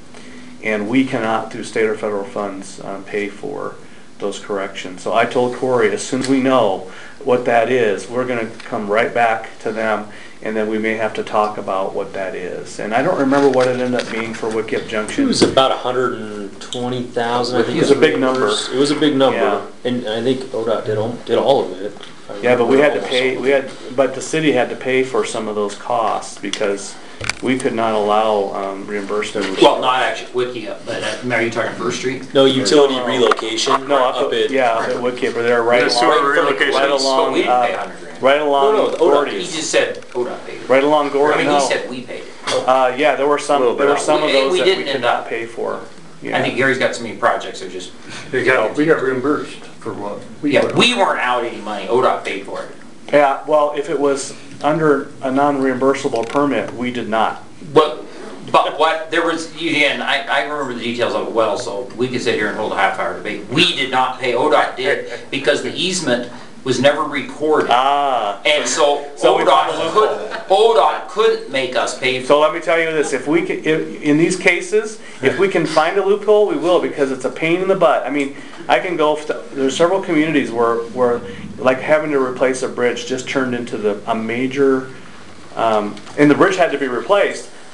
[SPEAKER 6] And we cannot, through state or federal funds, um, pay for those corrections. So I told Corey, as soon as we know what that is, we're going to come right back to them, and then we may have to talk about what that is. And I don't remember what it ended up being for Wickiup Junction.
[SPEAKER 5] It was about one hundred twenty thousand. I think
[SPEAKER 6] It was a big number.
[SPEAKER 5] It was a big number,
[SPEAKER 6] Yeah.
[SPEAKER 5] and I think O D O T did all, did all of it. if I
[SPEAKER 6] Yeah, but we had to
[SPEAKER 5] remember
[SPEAKER 6] pay,
[SPEAKER 5] almost.
[SPEAKER 6] we had, but the city had to pay for some of those costs because we could not allow um, reimbursement.
[SPEAKER 7] Well, not actually Wickiup, but uh, are you talking First Street?
[SPEAKER 5] No, utility
[SPEAKER 6] No, no.
[SPEAKER 5] relocation.
[SPEAKER 6] No, up at, yeah, up at Wickiup, or they're right
[SPEAKER 4] The sewer
[SPEAKER 6] along,
[SPEAKER 4] relocation.
[SPEAKER 6] right
[SPEAKER 7] But
[SPEAKER 6] along,
[SPEAKER 7] we didn't pay a
[SPEAKER 6] uh,
[SPEAKER 7] hundred grand.
[SPEAKER 6] right along
[SPEAKER 5] No, no, the O D O T,
[SPEAKER 7] He
[SPEAKER 6] Gordy's.
[SPEAKER 7] just said O D O T paid it.
[SPEAKER 6] Right along
[SPEAKER 7] I
[SPEAKER 6] Gordy,
[SPEAKER 7] mean,
[SPEAKER 6] no.
[SPEAKER 7] he said we paid it.
[SPEAKER 6] Uh, yeah, there were some,
[SPEAKER 4] Little
[SPEAKER 6] there were
[SPEAKER 4] bit.
[SPEAKER 6] some of
[SPEAKER 7] We-
[SPEAKER 6] those
[SPEAKER 7] we
[SPEAKER 6] that we
[SPEAKER 7] didn't
[SPEAKER 6] could
[SPEAKER 7] end
[SPEAKER 6] not
[SPEAKER 7] up-
[SPEAKER 6] pay for.
[SPEAKER 7] I
[SPEAKER 6] Yeah.
[SPEAKER 7] think Gary's got so many projects, they're just,
[SPEAKER 8] We got, we got reimbursed for what? we
[SPEAKER 7] yeah,
[SPEAKER 8] put out.
[SPEAKER 7] we weren't out any money, O D O T paid for it.
[SPEAKER 6] Yeah, well, if it was under a non-reimbursable permit, we did not.
[SPEAKER 7] But, but what, there was, again, I, I remember the details of it well, so we could sit here and hold a half hour debate. We did not pay, O D O T did, because the easement was never recorded.
[SPEAKER 6] Ah.
[SPEAKER 7] And so
[SPEAKER 6] So we
[SPEAKER 7] O D O
[SPEAKER 6] found a
[SPEAKER 7] T
[SPEAKER 6] loophole.
[SPEAKER 7] could, O D O T couldn't make us pay for
[SPEAKER 6] So let me tell you this, if we can, if, in these cases, if we can find a loophole, we will, because it's a pain in the butt. I mean, I can go, there's several communities where, where like having to replace a bridge just turned into the, a major, um, and the bridge had to be replaced,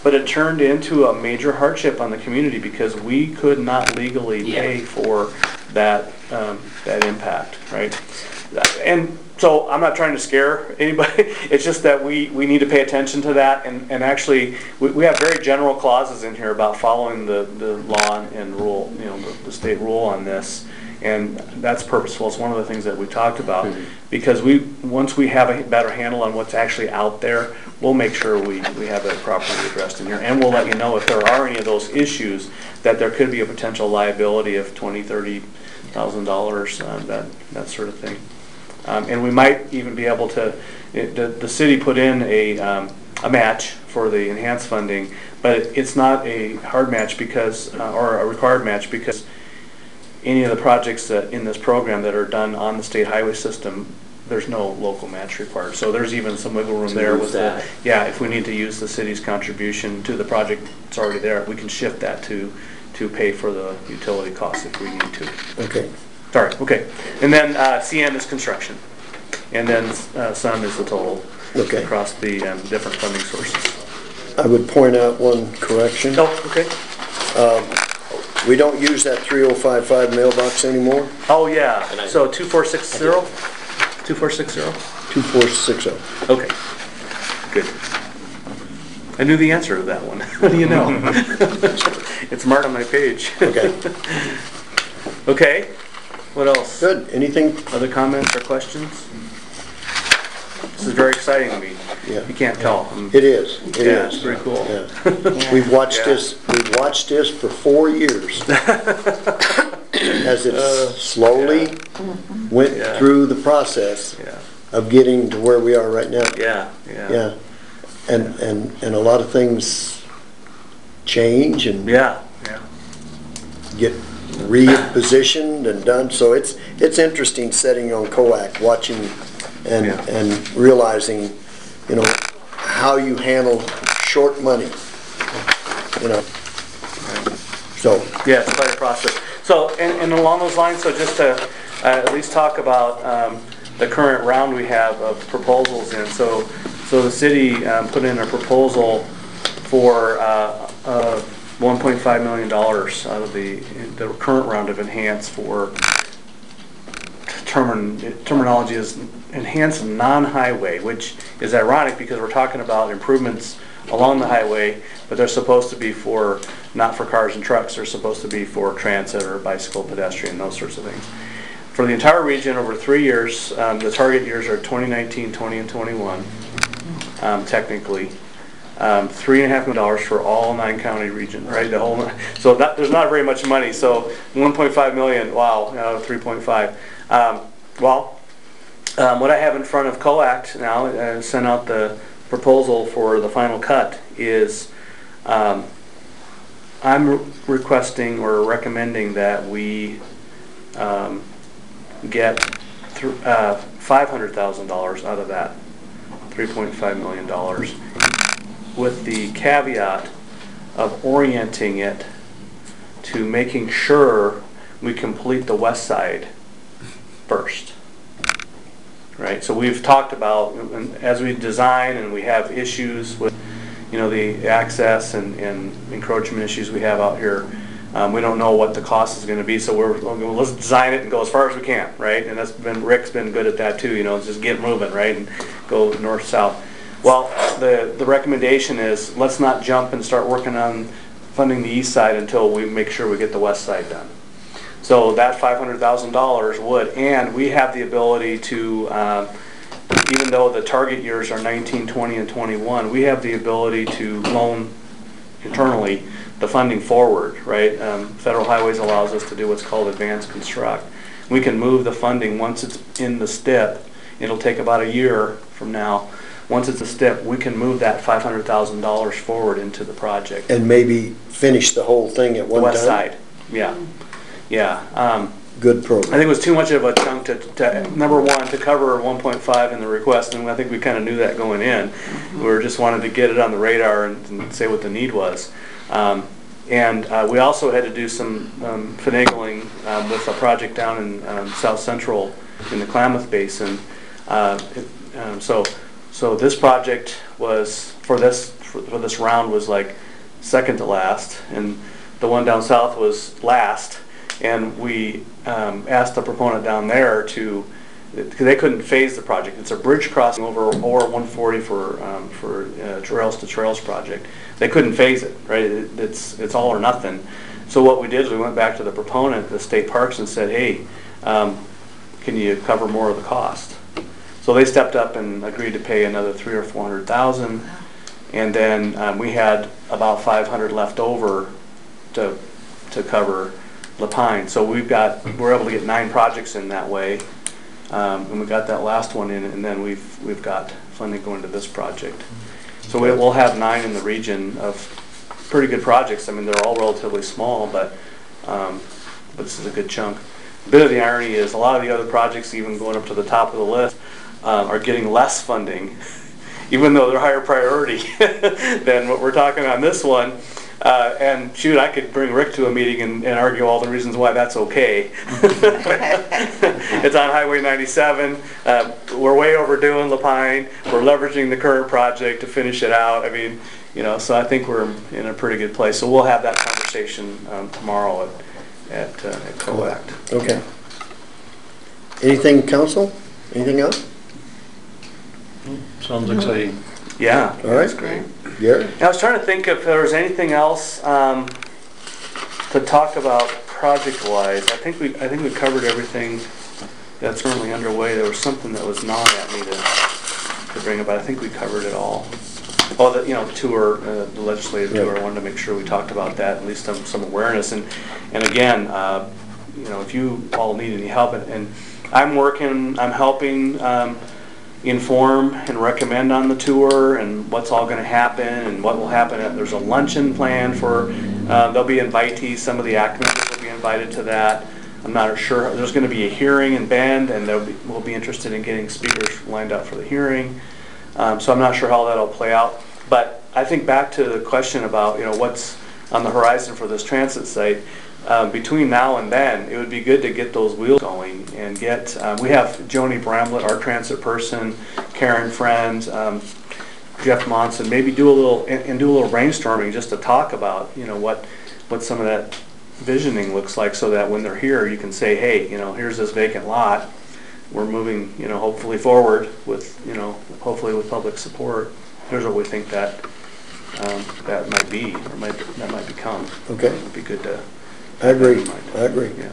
[SPEAKER 6] but it turned into a major hardship on the community because we could not legally
[SPEAKER 7] Yeah.
[SPEAKER 6] pay for that, um, that impact, right? And so I'm not trying to scare anybody, it's just that we, we need to pay attention to that, and, and actually, we, we have very general clauses in here about following the, the law and rule, you know, the, the state rule on this, and that's purposeful. It's one of the things that we talked about,
[SPEAKER 2] Mhm.
[SPEAKER 6] because we, once we have a better handle on what's actually out there, we'll make sure we, we have that properly addressed in here, and we'll let you know if there are any of those issues, that there could be a potential liability of twenty, thirty thousand dollars, uh, that, that sort of thing. Um, and we might even be able to, it, the, the city put in a, um, a match for the enhanced funding, but it's not a hard match because, uh, or a required match, because any of the projects that in this program that are done on the state highway system, there's no local match required. So there's even some wiggle room
[SPEAKER 2] To
[SPEAKER 6] there
[SPEAKER 2] move
[SPEAKER 6] with the,
[SPEAKER 2] that.
[SPEAKER 6] yeah, if we need to use the city's contribution to the project that's already there, we can shift that to, to pay for the utility costs if we need to.
[SPEAKER 3] Okay.
[SPEAKER 6] Sorry, okay. And then uh, C M is construction. And then uh, sum is the total
[SPEAKER 3] Okay.
[SPEAKER 6] across the um, different funding sources.
[SPEAKER 3] I would point out one correction.
[SPEAKER 6] Oh, okay.
[SPEAKER 3] We don't use that three oh five five mailbox anymore,
[SPEAKER 6] Oh,
[SPEAKER 2] And
[SPEAKER 6] yeah.
[SPEAKER 2] I-
[SPEAKER 6] So two four six zero? two four six zero?
[SPEAKER 3] two four six oh.
[SPEAKER 6] Okay. Good. I knew the answer to that one. What do you know? It's marked on my page.
[SPEAKER 3] Okay.
[SPEAKER 6] Okay. What else?
[SPEAKER 3] Good. Anything?
[SPEAKER 6] Other comments or questions? This is very exciting to me.
[SPEAKER 3] Yeah.
[SPEAKER 6] You can't tell. I'm-
[SPEAKER 3] It is. It is.
[SPEAKER 6] Yeah, it's pretty cool.
[SPEAKER 3] Yeah. We've watched
[SPEAKER 6] Yeah.
[SPEAKER 3] this, we've watched this for four years. As it slowly went
[SPEAKER 6] Yeah.
[SPEAKER 3] through the process
[SPEAKER 6] Yeah,
[SPEAKER 3] of getting to where we are right now.
[SPEAKER 6] yeah, yeah.
[SPEAKER 3] Yeah. And, and, and a lot of things change and
[SPEAKER 6] Yeah, yeah.
[SPEAKER 3] get repositioned and done. So it's, it's interesting sitting on COAC, watching and,
[SPEAKER 6] Yeah.
[SPEAKER 3] and realizing, you know, how you handle short money, you know. So,
[SPEAKER 6] Yeah, it's quite a process. So, and, and along those lines, so just to uh, at least talk about um, the current round we have of proposals in. So, so the city um, put in a proposal for uh, uh, one point five million dollars out of the, the current round of enhance for termin, terminology is enhanced non-highway, which is ironic because we're talking about improvements along the highway, but they're supposed to be for, not for cars and trucks, they're supposed to be for transit or bicycle, pedestrian, those sorts of things. For the entire region, over three years, um, the target years are twenty nineteen, twenty, and twenty-one, um, technically. Um, three and a half million dollars for all nine county region, right? The whole, so that, there's not very much money. So one point five million, wow, out of three point five. Um, well, um, what I have in front of COACT now, uh, sent out the proposal for the final cut, is um, I'm re requesting or recommending that we um, get th uh, five hundred thousand dollars out of that three point five million dollars, with the caveat of orienting it to making sure we complete the west side first. Right, so we've talked about, and as we design and we have issues with, you know, the access and, and encroachment issues we have out here, um, we don't know what the cost is going to be, so we're, well, let's design it and go as far as we can, right? And that's been, Rick's been good at that too, you know, just get moving, right, and go north-south. Well, the, the recommendation is, let's not jump and start working on funding the east side until we make sure we get the west side done. So that five hundred thousand dollars would, and we have the ability to, um, even though the target years are nineteen, twenty, and twenty-one, we have the ability to loan internally the funding forward, right? Um, Federal Highways allows us to do what's called advanced construct. We can move the funding once it's in the S T I P. It'll take about a year from now. Once it's a S T I P, we can move that five hundred thousand dollars forward into the project.
[SPEAKER 3] and maybe finish the whole thing at
[SPEAKER 6] The
[SPEAKER 3] one time?
[SPEAKER 6] west side, yeah, yeah. Um,
[SPEAKER 3] Good
[SPEAKER 6] I
[SPEAKER 3] program.
[SPEAKER 6] think it was too much of a chunk to, to, number one, to cover one point five in the request, and I think we kind of knew that going in. We were just wanted to get it on the radar and, and say what the need was. Um, and uh, we also had to do some um, finagling um, with a project down in um, South Central in the Klamath Basin. Uh, it, um, so, so this project was, for this for, for this round was like second to last, and the one down south was last. And we um, asked the proponent down there to, because they couldn't phase the project. It's a bridge crossing over O R one forty for um, for uh, Trails to Trails project. They couldn't phase it, right? It, it's it's all or nothing. So what we did is we went back to the proponent, the state parks, and said, hey, um, can you cover more of the cost? So they stepped up and agreed to pay another three or four hundred thousand, and then um, we had about five hundred left over to to cover Lapine. So we've got we're able to get nine projects in that way, um, and we got that last one in, and then we've we've got funding going to this project. So we, we'll have nine in the region of pretty good projects. I mean, they're all relatively small, but um, but this is a good chunk. A bit of the irony is a lot of the other projects, even going up to the top of the list, uh, are getting less funding, even though they're higher priority than what we're talking on this one. Uh, and shoot, I could bring Rick to a meeting and, and argue all the reasons why that's okay. It's on Highway ninety-seven. Uh, we're way overdoing Lapine. We're leveraging the current project to finish it out. I mean, you know, so I think we're in a pretty good place. So we'll have that conversation um, tomorrow at at, uh, at COACT.
[SPEAKER 3] Okay. Anything, council? Anything else?
[SPEAKER 8] Sounds exciting.
[SPEAKER 6] Yeah.
[SPEAKER 3] All right.
[SPEAKER 6] That's great.
[SPEAKER 3] Gary?
[SPEAKER 6] I was trying to think if there was anything else um, to talk about project-wise. I think we I think we covered everything that's currently underway. There was something that was gnawing at me to to bring up. I think we covered it all. Oh, the you know the tour, uh, the legislative
[SPEAKER 3] Yeah.
[SPEAKER 6] tour. I wanted to make sure we talked about that, at least some some awareness. And and again, uh, you know, if you all need any help, and, and I'm working, I'm helping. Um, inform and recommend on the tour and what's all going to happen and what will happen. There's a luncheon planned for, uh, there'll be invitees, some of the ACT members will be invited to that. I'm not sure, there's going to be a hearing in Bend, and they'll be, we'll be interested in getting speakers lined up for the hearing. Um, so I'm not sure how that'll play out. But I think back to the question about, you know, what's on the horizon for this transit site. Um, between now and then, it would be good to get those wheels going and get, um, we have Joni Bramlett, our transit person, Karen Friend, um, Jeff Monson, maybe do a little, and, and do a little brainstorming just to talk about, you know, what, what some of that visioning looks like, so that when they're here, you can say, hey, you know, here's this vacant lot. We're moving, you know, hopefully forward with, you know, hopefully with public support. Here's what we think that, um, that might be, or might, that might become.
[SPEAKER 3] Okay.
[SPEAKER 6] It would be good to.
[SPEAKER 3] I agree. I agree.
[SPEAKER 6] Yeah.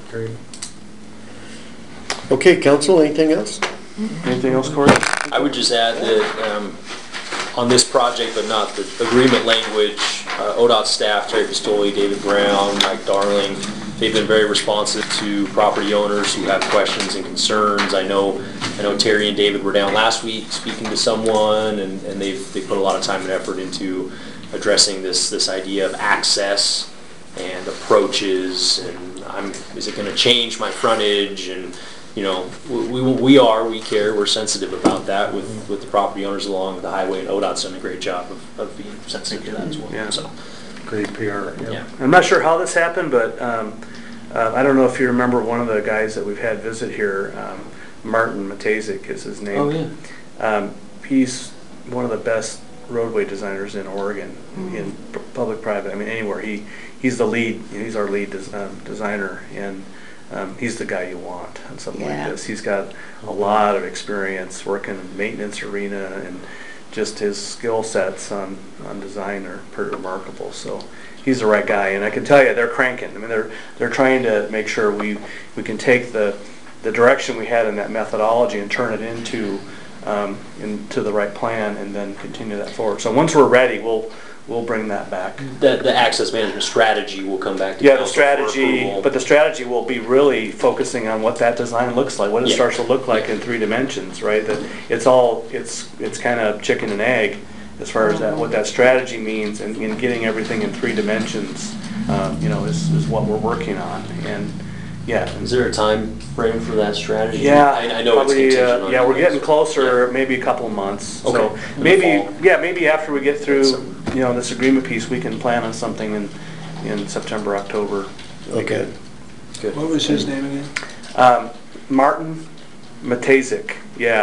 [SPEAKER 3] Okay, council, anything else?
[SPEAKER 6] Anything else, Corey?
[SPEAKER 5] I would just add that um, on this project, but not the agreement language, uh, O D O T staff, Terry Pistoli, David Brown, Mike Darling, they've been very responsive to property owners who have questions and concerns. I know I know Terry and David were down last week speaking to someone, and, and they've they put a lot of time and effort into addressing this this idea of access and approaches, and I'm, is it going to change my frontage? And you know, we, we are, we care, we're sensitive about that with, with the property owners along the highway, and O D O T's done a great job of, of being sensitive to that as well.
[SPEAKER 6] Yeah.
[SPEAKER 5] So,
[SPEAKER 8] Great P R. Yeah.
[SPEAKER 5] yeah.
[SPEAKER 6] I'm not sure how this happened, but um, uh, I don't know if you remember one of the guys that we've had visit here, um, Martin Matazik is his name.
[SPEAKER 5] Oh, yeah.
[SPEAKER 6] Um, he's one of the best roadway designers in Oregon, mm-hmm. in p- public, private, I mean anywhere. He He's the lead, he's our lead des- um, designer, and um, he's the guy you want on something
[SPEAKER 1] Yeah.
[SPEAKER 6] like this. He's got a lot of experience working in the maintenance arena, and just his skill sets on, on design are pretty remarkable. So he's the right guy, and I can tell you they're cranking. I mean, they're they're trying to make sure we we can take the the direction we had in that methodology and turn it into um, into the right plan, and then continue that forward. So once we're ready, we'll we'll bring that back.
[SPEAKER 5] The, the access management strategy will come back to
[SPEAKER 6] Yeah, the
[SPEAKER 5] council for
[SPEAKER 6] strategy,
[SPEAKER 5] approval.
[SPEAKER 6] but the strategy will be really focusing on what that design looks like, what it
[SPEAKER 5] Yeah.
[SPEAKER 6] starts to look like in three dimensions, right? That it's all, it's it's kind of chicken and egg as far as that, what that strategy means, and, and getting everything in three dimensions, um, you know, is, is what we're working on. And yeah.
[SPEAKER 5] Is there a time frame for that strategy?
[SPEAKER 6] Yeah,
[SPEAKER 5] I, I know
[SPEAKER 6] probably,
[SPEAKER 5] it's
[SPEAKER 6] uh,
[SPEAKER 5] contingent on
[SPEAKER 6] yeah, we're
[SPEAKER 5] you
[SPEAKER 6] getting
[SPEAKER 5] guys.
[SPEAKER 6] closer,
[SPEAKER 5] Yeah.
[SPEAKER 6] maybe a couple of months.
[SPEAKER 5] Okay.
[SPEAKER 6] So
[SPEAKER 5] In the
[SPEAKER 6] maybe,
[SPEAKER 5] fall.
[SPEAKER 6] yeah, maybe after we get through,
[SPEAKER 5] That's-
[SPEAKER 6] you know, this agreement piece, we can plan on something in, in September, October. It'll be
[SPEAKER 3] Okay.
[SPEAKER 6] good.
[SPEAKER 5] Good.
[SPEAKER 9] What was his name again?
[SPEAKER 6] Um, Martin Matazik, yeah.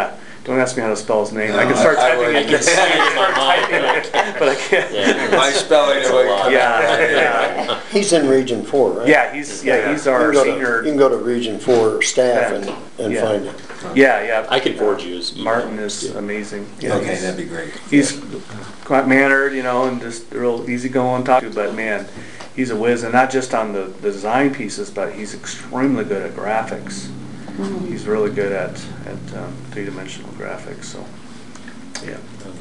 [SPEAKER 6] don't ask me how to spell his name. I
[SPEAKER 2] No,
[SPEAKER 6] can start
[SPEAKER 2] I- I
[SPEAKER 6] typing
[SPEAKER 2] would-
[SPEAKER 6] it.
[SPEAKER 2] I can see it in my
[SPEAKER 6] mind. But I can't.
[SPEAKER 5] Yeah.
[SPEAKER 2] My spelling of it.
[SPEAKER 6] Yeah, yeah.
[SPEAKER 3] He's in Region Four, right?
[SPEAKER 6] Yeah, he's, yeah, he's
[SPEAKER 3] You
[SPEAKER 6] our
[SPEAKER 3] can go to-
[SPEAKER 6] senior.
[SPEAKER 3] You can go to Region Four staff and, and
[SPEAKER 6] Yeah.
[SPEAKER 3] find it.
[SPEAKER 6] Yeah, yeah.
[SPEAKER 5] I can forward you his email.
[SPEAKER 6] Martin is amazing. Yeah,
[SPEAKER 2] Okay,
[SPEAKER 6] he's-
[SPEAKER 2] that'd be great.
[SPEAKER 6] He's quite mannered, you know, and just real easygoing to talk to, but man, he's a whiz, and not just on the, the design pieces, but he's extremely good at graphics. He's really good at, at um, three-dimensional graphics, so, yeah.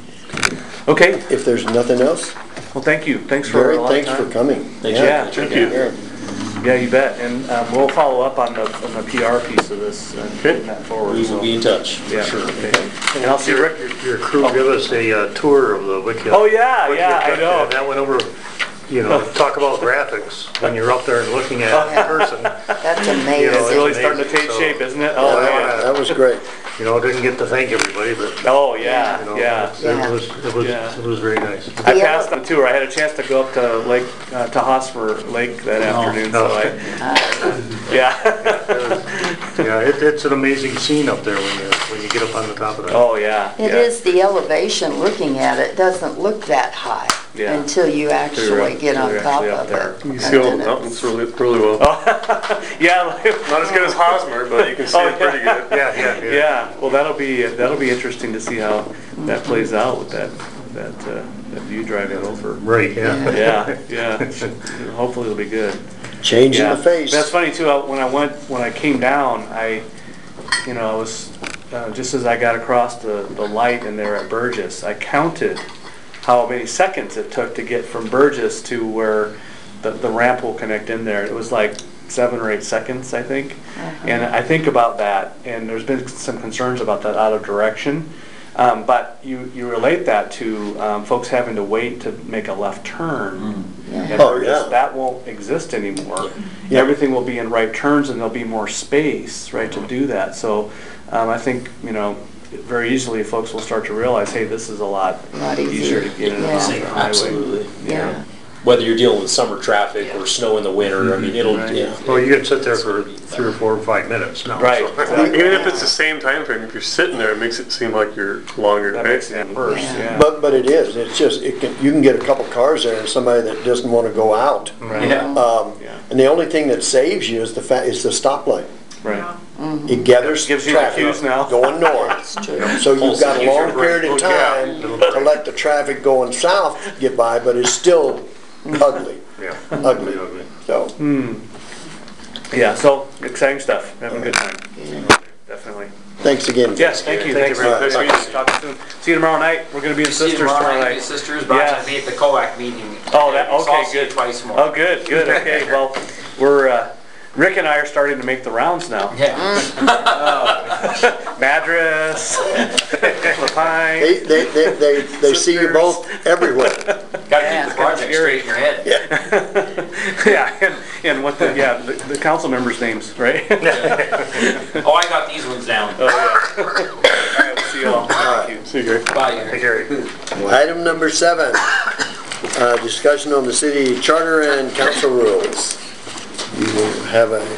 [SPEAKER 6] Okay,
[SPEAKER 3] If there's nothing else,
[SPEAKER 6] well, thank you, thanks for
[SPEAKER 3] Gary,
[SPEAKER 6] a lot of
[SPEAKER 3] thanks for
[SPEAKER 6] time.
[SPEAKER 3] coming.
[SPEAKER 5] Thank
[SPEAKER 6] Yeah,
[SPEAKER 5] you.
[SPEAKER 6] thank
[SPEAKER 4] you.
[SPEAKER 3] Yeah.
[SPEAKER 6] Yeah, you bet, and um, we'll follow up on the, on the P R piece of this and putting that forward,
[SPEAKER 5] We
[SPEAKER 6] so.
[SPEAKER 5] will be in touch,
[SPEAKER 6] Yeah,
[SPEAKER 5] for sure.
[SPEAKER 6] okay. And I'll see
[SPEAKER 8] Your,
[SPEAKER 6] Rick.
[SPEAKER 8] your- your crew give us a uh, tour of the Wiki.
[SPEAKER 6] Oh, yeah,
[SPEAKER 8] Wiki
[SPEAKER 6] yeah, I
[SPEAKER 8] Truck,
[SPEAKER 6] know.
[SPEAKER 8] And that went over, you know, talk about graphics, when you're up there and looking at it in person.
[SPEAKER 1] That's
[SPEAKER 8] You know,
[SPEAKER 6] It's
[SPEAKER 1] amazing.
[SPEAKER 6] really starting to take
[SPEAKER 8] So-
[SPEAKER 6] shape, isn't it? Oh,
[SPEAKER 8] Yeah.
[SPEAKER 6] man.
[SPEAKER 3] That was great.
[SPEAKER 8] You know, didn't get to thank everybody, but,
[SPEAKER 6] Oh, yeah,
[SPEAKER 8] you know,
[SPEAKER 6] yeah.
[SPEAKER 8] it was, it was,
[SPEAKER 6] Yeah.
[SPEAKER 8] it was very nice.
[SPEAKER 6] I
[SPEAKER 1] Yeah.
[SPEAKER 6] passed the tour. I had a chance to go up to Lake, uh, to Hosmer Lake that afternoon, so I, yeah.
[SPEAKER 8] Yeah, it, it's an amazing scene up there when you, when you get up on the top of that.
[SPEAKER 6] Oh, yeah.
[SPEAKER 1] It
[SPEAKER 6] yeah.
[SPEAKER 1] is the elevation, looking at it, doesn't look that high
[SPEAKER 6] Yeah.
[SPEAKER 1] until you actually
[SPEAKER 6] up-
[SPEAKER 1] get on
[SPEAKER 6] you're
[SPEAKER 1] top
[SPEAKER 6] actually up
[SPEAKER 1] of
[SPEAKER 6] there.
[SPEAKER 1] it.
[SPEAKER 4] You see all the
[SPEAKER 1] And then
[SPEAKER 4] mountains really, really well.
[SPEAKER 6] Yeah. like-
[SPEAKER 4] Not as good as Hosmer, but you can see
[SPEAKER 6] Oh,
[SPEAKER 4] it pretty
[SPEAKER 6] yeah.
[SPEAKER 4] good.
[SPEAKER 8] Yeah, yeah, yeah.
[SPEAKER 6] Yeah, well, that'll be, that'll be interesting to see how that plays out with that, that, uh, that view driving over.
[SPEAKER 8] Right, yeah.
[SPEAKER 6] Yeah, yeah. Hopefully it'll be good.
[SPEAKER 3] Changing
[SPEAKER 6] Yeah.
[SPEAKER 3] the face.
[SPEAKER 6] That's funny too, I- when I went, when I came down, I, you know, I was, uh, just as I got across the, the light and there at Burgess, I counted how many seconds it took to get from Burgess to where the, the ramp will connect in there. It was like seven or eight seconds, I think. And I think about that, and there's been some concerns about that out of direction. Um, but you, you relate that to, um, folks having to wait to make a left turn. And
[SPEAKER 3] Oh,
[SPEAKER 6] Burgess,
[SPEAKER 3] yeah.
[SPEAKER 6] that won't exist anymore.
[SPEAKER 3] Yeah.
[SPEAKER 6] Everything will be in right turns and there'll be more space, right, to do that. So, um, I think, you know, very easily folks will start to realize, hey, this is a lot
[SPEAKER 1] Lot
[SPEAKER 6] easier
[SPEAKER 1] easier.
[SPEAKER 6] to get in and
[SPEAKER 1] Yeah.
[SPEAKER 6] off the highway.
[SPEAKER 5] Absolutely.
[SPEAKER 1] Yeah.
[SPEAKER 5] Whether you're dealing with summer traffic or snow in the winter, I mean, it'll,
[SPEAKER 6] Right.
[SPEAKER 5] yeah.
[SPEAKER 8] Well, you can sit there for three or four or five minutes now.
[SPEAKER 6] Right.
[SPEAKER 8] so-
[SPEAKER 4] Even if it's the same time frame, if you're sitting there, it makes it seem like you're longer.
[SPEAKER 6] That
[SPEAKER 4] right?
[SPEAKER 6] makes it worse,
[SPEAKER 1] Yeah.
[SPEAKER 6] yeah.
[SPEAKER 3] But, but it is, it's just, it can, you can get a couple cars there and somebody that doesn't want to go out.
[SPEAKER 6] Right,
[SPEAKER 7] Yeah.
[SPEAKER 3] Um,
[SPEAKER 6] Yeah.
[SPEAKER 3] and the only thing that saves you is the fa, is the stoplight.
[SPEAKER 6] right.
[SPEAKER 3] It gathers
[SPEAKER 6] Gives you the
[SPEAKER 3] traffic
[SPEAKER 6] cues now.
[SPEAKER 3] going north. So you've got a long period of time to let the traffic going south get by, but it's still ugly,
[SPEAKER 8] Yeah.
[SPEAKER 3] ugly. So,
[SPEAKER 6] Yeah, so exciting stuff. Having a good time. Definitely.
[SPEAKER 3] thanks again.
[SPEAKER 6] Yes, thank you.
[SPEAKER 8] Thank you
[SPEAKER 6] Thanks.
[SPEAKER 8] very
[SPEAKER 3] much.
[SPEAKER 6] Talk to you soon. Talk to you soon. See you tomorrow night. We're gonna be in
[SPEAKER 7] See you
[SPEAKER 6] Sisters
[SPEAKER 7] tomorrow
[SPEAKER 6] tomorrow
[SPEAKER 7] night,
[SPEAKER 6] night.
[SPEAKER 7] your sisters, but I'm
[SPEAKER 6] Yeah.
[SPEAKER 7] gonna be at the COAC meeting.
[SPEAKER 6] Oh, that,
[SPEAKER 7] So I'll
[SPEAKER 6] okay,
[SPEAKER 7] see you
[SPEAKER 6] good.
[SPEAKER 7] twice more.
[SPEAKER 6] Oh, good, good, okay. Well, we're, uh, Rick and I are starting to make the rounds now.
[SPEAKER 7] Yeah.
[SPEAKER 6] Madras, Lapine.
[SPEAKER 3] They, they, they, they, they see you both everywhere.
[SPEAKER 7] Gotta keep the project straight in your head.
[SPEAKER 6] Yeah, and, and what the, yeah, the, the council members' names, right?
[SPEAKER 7] Oh, I got these ones down.
[SPEAKER 6] Oh, yeah. All right, see you all. Thank you.
[SPEAKER 4] See you, Gary.
[SPEAKER 7] Bye, Gary.
[SPEAKER 8] Hey, Gary.
[SPEAKER 3] Item number seven, uh, discussion on the city charter and council rules. You will have a,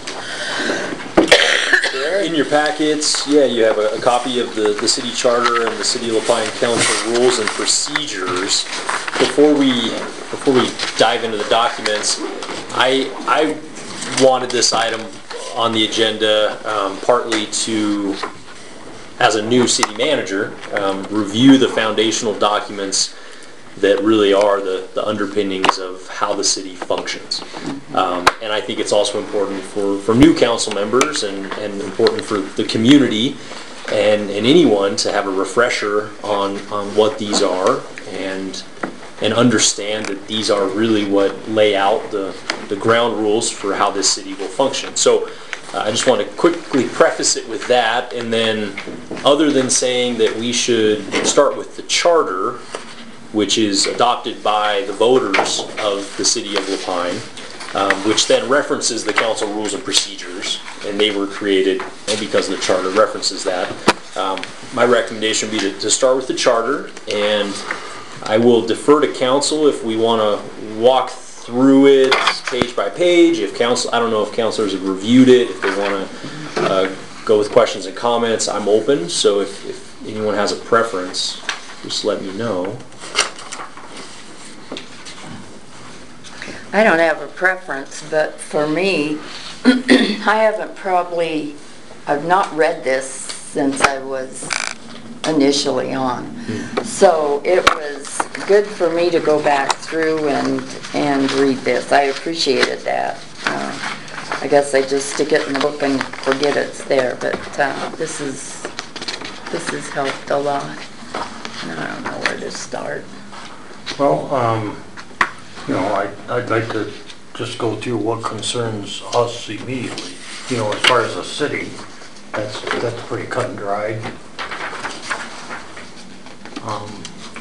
[SPEAKER 5] In your packets, yeah, you have a, a copy of the, the city charter and the City of Lapine Council rules and procedures. Before we, before we dive into the documents, I, I wanted this item on the agenda um, partly to, as a new city manager, um, review the foundational documents that really are the, the underpinnings of how the city functions. Um, and I think it's also important for, for new council members and, and important for the community and, and anyone to have a refresher on, on what these are and and understand that these are really what lay out the, the ground rules for how this city will function. So uh, I just want to quickly preface it with that, and then other than saying that we should start with the charter, which is adopted by the voters of the city of Lapine, um, which then references the council rules and procedures, and they were created because the charter references that. Um, my recommendation would be to, to start with the charter, and I will defer to council if we want to walk through it page by page. If council, I don't know if councilors have reviewed it, if they want to uh, go with questions and comments. I'm open, so if, if anyone has a preference, just let me know.
[SPEAKER 1] I don't have a preference, but for me, I haven't probably, I've not read this since I was initially on. So it was good for me to go back through and, and read this. I appreciated that. Uh, I guess I just stick it in the book and forget it's there, but uh, this is, this has helped a lot. And I don't know where to start.
[SPEAKER 8] Well, um, you know, I, I'd like to just go through what concerns us immediately. You know, as far as the city, that's, that's pretty cut and dried. Um,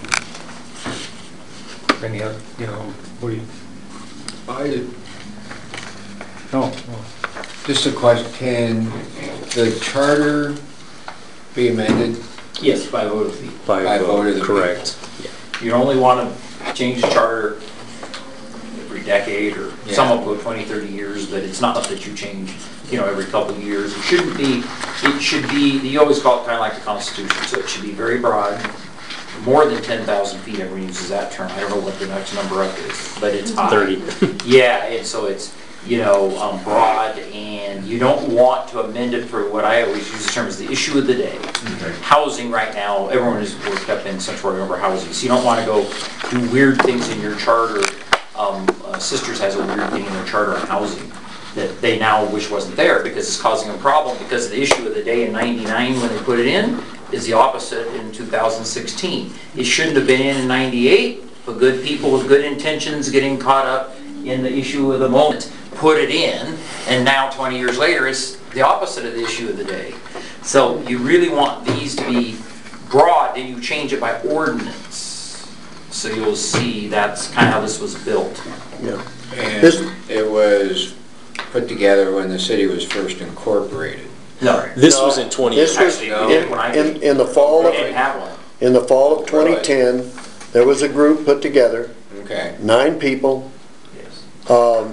[SPEAKER 8] any other, you know, what do you,
[SPEAKER 2] I,
[SPEAKER 8] no, no.
[SPEAKER 2] just a question, can the charter be amended?
[SPEAKER 7] Yes, by vote of the,
[SPEAKER 5] By
[SPEAKER 2] By
[SPEAKER 5] vote,
[SPEAKER 2] vote of the
[SPEAKER 5] correct.
[SPEAKER 7] you only want to change the charter every decade, or
[SPEAKER 2] Yeah.
[SPEAKER 7] some will go twenty, thirty years, but it's not that you change, you know, every couple of years. It shouldn't be, it should be, you always call it kind of like the Constitution, so it should be very broad. More than ten thousand feet, everyone uses that term. I don't know what the next number up is, but it's high.
[SPEAKER 5] thirty.
[SPEAKER 7] Yeah, and so it's, you know, um, broad, and you don't want to amend it for what I always use the term as the issue of the day. Housing right now, everyone is worked up in Central Oregon over housing, so you don't want to go do weird things in your charter. Um, uh, Sisters has a weird thing in their charter on housing that they now wish wasn't there because it's causing a problem, because the issue of the day in ninety-nine when they put it in is the opposite in two thousand sixteen. It shouldn't have been in in ninety-eight, but good people with good intentions getting caught up in the issue of the moment put it in, and now twenty years later it's the opposite of the issue of the day. So you really want these to be broad, and you change it by ordinance. So you'll see that's kind of how this was built.
[SPEAKER 3] Yeah.
[SPEAKER 2] And
[SPEAKER 3] This-
[SPEAKER 2] it was put together when the city was first incorporated.
[SPEAKER 7] No,
[SPEAKER 5] This
[SPEAKER 3] No,
[SPEAKER 5] was in twenty.
[SPEAKER 3] this was
[SPEAKER 7] actually,
[SPEAKER 2] no.
[SPEAKER 7] we did when I
[SPEAKER 3] In,
[SPEAKER 7] did.
[SPEAKER 3] in the fall
[SPEAKER 7] We
[SPEAKER 3] of,
[SPEAKER 7] didn't have one.
[SPEAKER 3] in the fall of twenty ten, there was a group put together,
[SPEAKER 2] Okay.
[SPEAKER 3] nine people,
[SPEAKER 7] Yes.
[SPEAKER 3] um,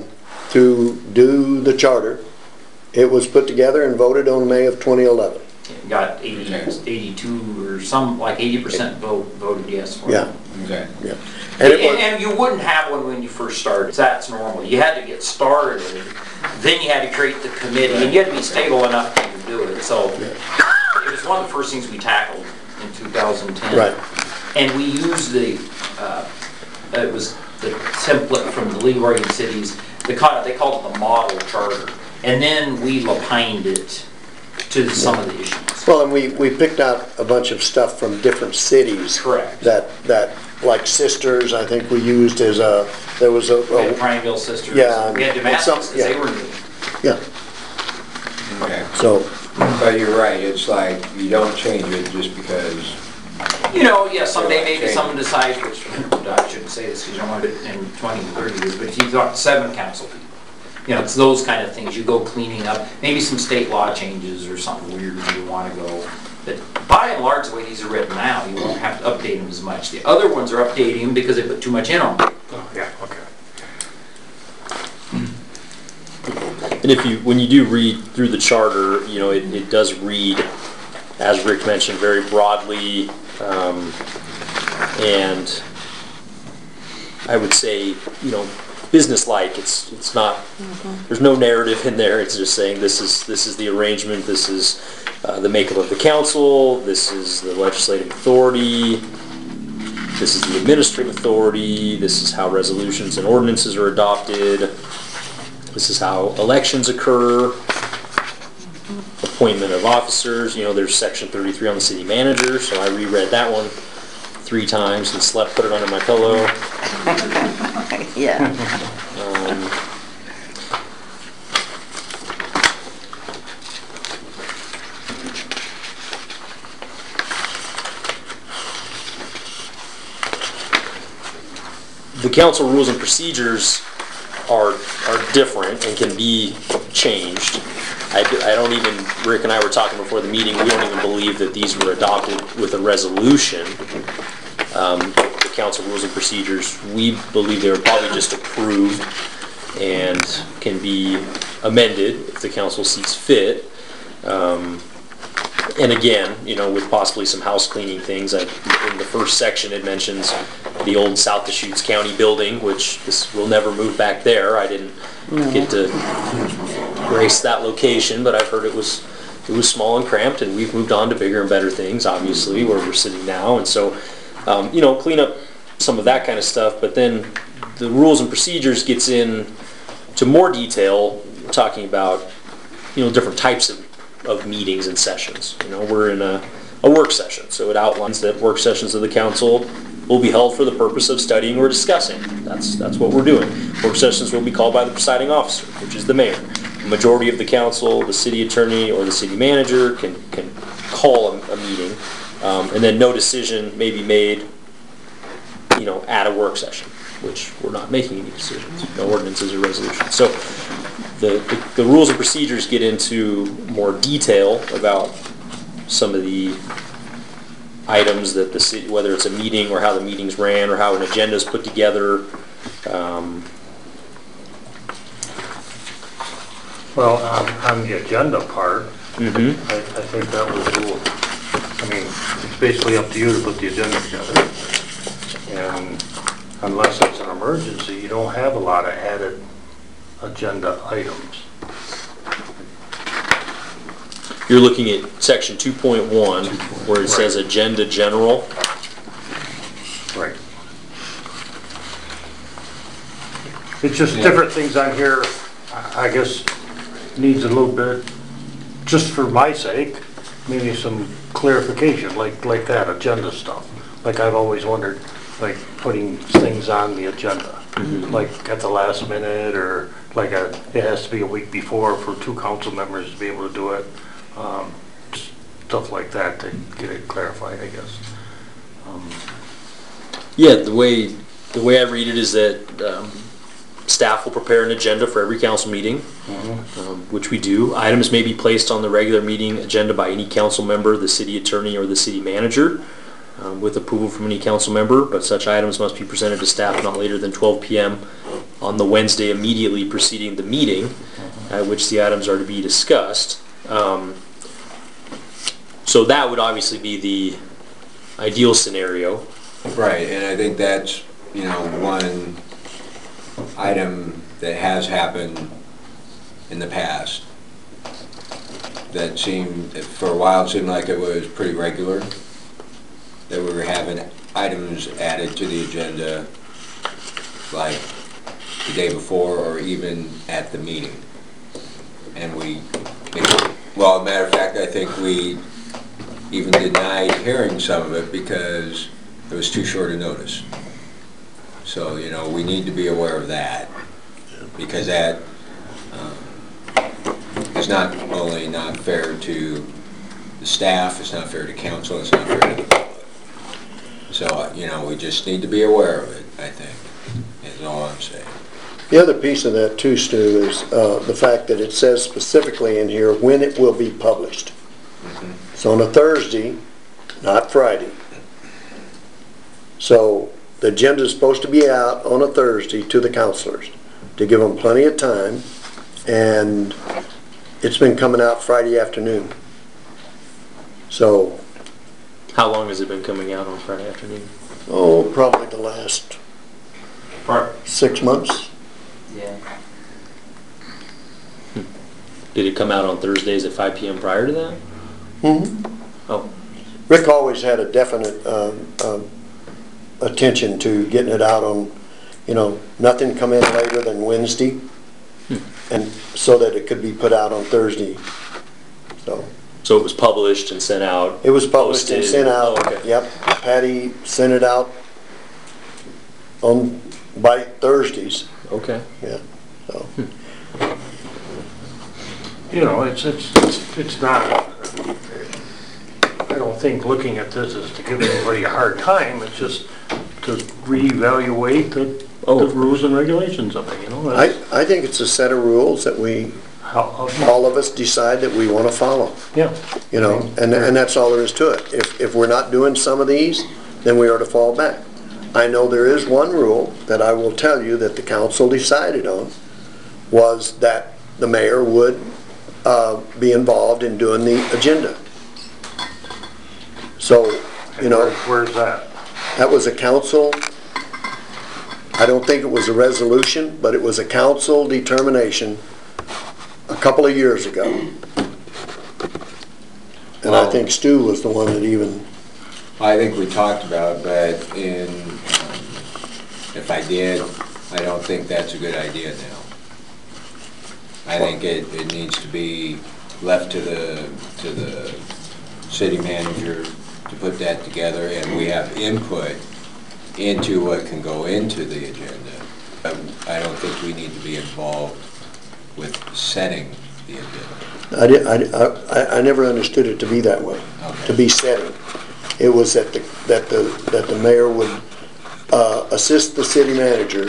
[SPEAKER 3] to do the charter. It was put together and voted on May of twenty eleven.
[SPEAKER 7] It Got eighty,
[SPEAKER 2] Okay.
[SPEAKER 7] eighty-two or some, like eighty percent vote, voted yes for it.
[SPEAKER 3] Yeah,
[SPEAKER 2] Okay.
[SPEAKER 3] yeah.
[SPEAKER 7] And,
[SPEAKER 3] And it was,
[SPEAKER 7] and you wouldn't have one when you first started. That's normal. You had to get started, then you had to create the committee, and you had to be stable enough to do it. So it was one of the first things we tackled in two thousand ten.
[SPEAKER 3] right,
[SPEAKER 7] And we used the, uh, it was the template from the League of Oregon Cities. They called it, they called it the model charter. And then we lapined it to some of the issues.
[SPEAKER 3] well, and we, we picked out a bunch of stuff from different cities.
[SPEAKER 7] Correct.
[SPEAKER 3] That, that, like Sisters, I think we used as a, there was a,
[SPEAKER 7] We had
[SPEAKER 3] a-
[SPEAKER 7] Prineville Sisters.
[SPEAKER 3] Yeah,
[SPEAKER 7] We had
[SPEAKER 3] and
[SPEAKER 7] Damascus,
[SPEAKER 3] some-
[SPEAKER 7] 'cause they
[SPEAKER 3] yeah.
[SPEAKER 7] were new.
[SPEAKER 3] yeah,
[SPEAKER 2] Okay.
[SPEAKER 3] so,
[SPEAKER 2] But you're right, it's like, you don't change it just because,
[SPEAKER 7] You know, yeah, someday maybe someone decides, which, I shouldn't say this because you don't want it in twenty, thirty years, but if you've got seven council people, you know, it's those kind of things, you go cleaning up, maybe some state law changes or something weird you want to go. But by and large, the way these are written now, you won't have to update them as much. The other ones are updating them because they put too much in them.
[SPEAKER 8] Oh, yeah, okay.
[SPEAKER 5] And if you, when you do read through the charter, you know, it, it does read, as Rick mentioned, very broadly, um, and I would say, you know, business-like. It's it's not. There's no narrative in there. It's just saying this is this is the arrangement. This is uh, the makeup of the council. This is the legislative authority. This is the administrative authority. This is how resolutions and ordinances are adopted. This is how elections occur. Appointment of officers. You know, there's section thirty-three on the city manager, so I reread that one three times and slept, put it under my pillow.
[SPEAKER 1] Yeah.
[SPEAKER 5] Um, the council rules and procedures are are different and can be changed. I, do- I don't even, Rick and I were talking before the meeting, we don't even believe that these were adopted with a resolution. Um, the council rules and procedures, we believe they were probably just approved and can be amended if the council sees fit. Um, And again, you know, with possibly some house cleaning things, I, in the first section it mentions the old South Deschutes County building, which this will never move back there. I didn't get to grace that location, but I've heard it was it was small and cramped, and we've moved on to bigger and better things, obviously, where we're sitting now. And so, um, you know, clean up some of that kind of stuff. But then the rules and procedures gets in to more detail, talking about, you know, different types of of meetings and sessions. You know, we're in a, a work session, so it outlines that work sessions of the council will be held for the purpose of studying or discussing. That's that's what we're doing. Work sessions will be called by the presiding officer, which is the mayor. The majority of the council, the city attorney, or the city manager can can call a, a meeting, um, and then no decision may be made, you know, at a work session, which we're not making any decisions, no ordinances or resolutions. So The, the, the rules and procedures get into more detail about some of the items that the city, whether it's a meeting or how the meetings ran or how an agenda is put together. Um,
[SPEAKER 8] Well, on, on the agenda part,
[SPEAKER 5] mm-hmm.
[SPEAKER 8] I, I think that was a little, I mean, it's basically up to you to put the agenda together. And unless it's an emergency, you don't have a lot of added agenda items.
[SPEAKER 5] You're looking at section two point one where it says agenda general.
[SPEAKER 8] Right. It's just different things on here, I I guess, needs a little bit, just for my sake, maybe some clarification, like, like that agenda stuff. Like I've always wondered, like putting things on the agenda, mm-hmm. like at the last minute, or like a, it has to be a week before for two council members to be able to do it. Um, stuff like that to get it clarified, I guess. Um,
[SPEAKER 5] Yeah, the way the way I read it is that um, staff will prepare an agenda for every council meeting, mm-hmm. um, which we do. Items may be placed on the regular meeting agenda by any council member, the city attorney, or the city manager, um, with approval from any council member, but such items must be presented to staff not later than twelve p m on the Wednesday immediately preceding the meeting, mm-hmm. at which the items are to be discussed. Um, so that would obviously be the ideal scenario.
[SPEAKER 2] Right, and I think that's, you know, one item that has happened in the past that seemed, for a while, it seemed like it was pretty regular, that we were having items added to the agenda like the day before or even at the meeting. And we, well, as a matter of fact, I think we even denied hearing some of it because it was too short a notice. So, you know, we need to be aware of that, because that um, is not only not fair to the staff, it's not fair to council, it's not fair to the public. So, you know, we just need to be aware of it, I think, is all I'm saying.
[SPEAKER 3] The other piece of that too, Stu, is uh, the fact that it says specifically in here when it will be published. Mm-hmm. So on a Thursday, not Friday. So the agenda is supposed to be out on a Thursday to the counselors to give them plenty of time, and it's been coming out Friday afternoon. So
[SPEAKER 5] How long has it been coming out on Friday afternoon?
[SPEAKER 3] oh, probably the last six months.
[SPEAKER 7] Yeah.
[SPEAKER 5] Did it come out on Thursdays at five p m prior to that?
[SPEAKER 3] Mm-hmm.
[SPEAKER 5] Oh.
[SPEAKER 3] Rick always had a definite um, um, attention to getting it out on, you know, nothing come in later than Wednesday, hmm. and so that it could be put out on Thursday. So.
[SPEAKER 5] So it was published and sent out?
[SPEAKER 3] It was published and sent out.
[SPEAKER 5] Oh, okay.
[SPEAKER 3] Yep. Patty sent it out on by Thursdays.
[SPEAKER 5] Okay.
[SPEAKER 3] Yeah. So.
[SPEAKER 5] Hmm.
[SPEAKER 8] You know, it's, it's, it's, it's not, I don't think looking at this is to give anybody a hard time, it's just to reevaluate the,
[SPEAKER 5] oh.
[SPEAKER 8] the rules and regulations of it, you know?
[SPEAKER 3] I, I think it's a set of rules that we,
[SPEAKER 8] How,
[SPEAKER 3] all of us decide that we want to follow.
[SPEAKER 8] yeah.
[SPEAKER 3] You know, and, and that's all there is to it. If, if we're not doing some of these, then we are to fall back. I know there is one rule that I will tell you that the council decided on, was that the mayor would uh, be involved in doing the agenda. So, you know,
[SPEAKER 8] Where's that?
[SPEAKER 3] that was a council, I don't think it was a resolution, but it was a council determination a couple of years ago. And I think Stu was the one that even,
[SPEAKER 2] I think we talked about, but in, if I did, I don't think that's a good idea now. I think it, it needs to be left to the, to the city manager to put that together, and we have input into what can go into the agenda. Um, I don't think we need to be involved with setting the agenda.
[SPEAKER 3] I did, I, I, I never understood it to be that way,
[SPEAKER 2] Okay.
[SPEAKER 3] to be setting. It was that the, that the, that the mayor would, uh, assist the city manager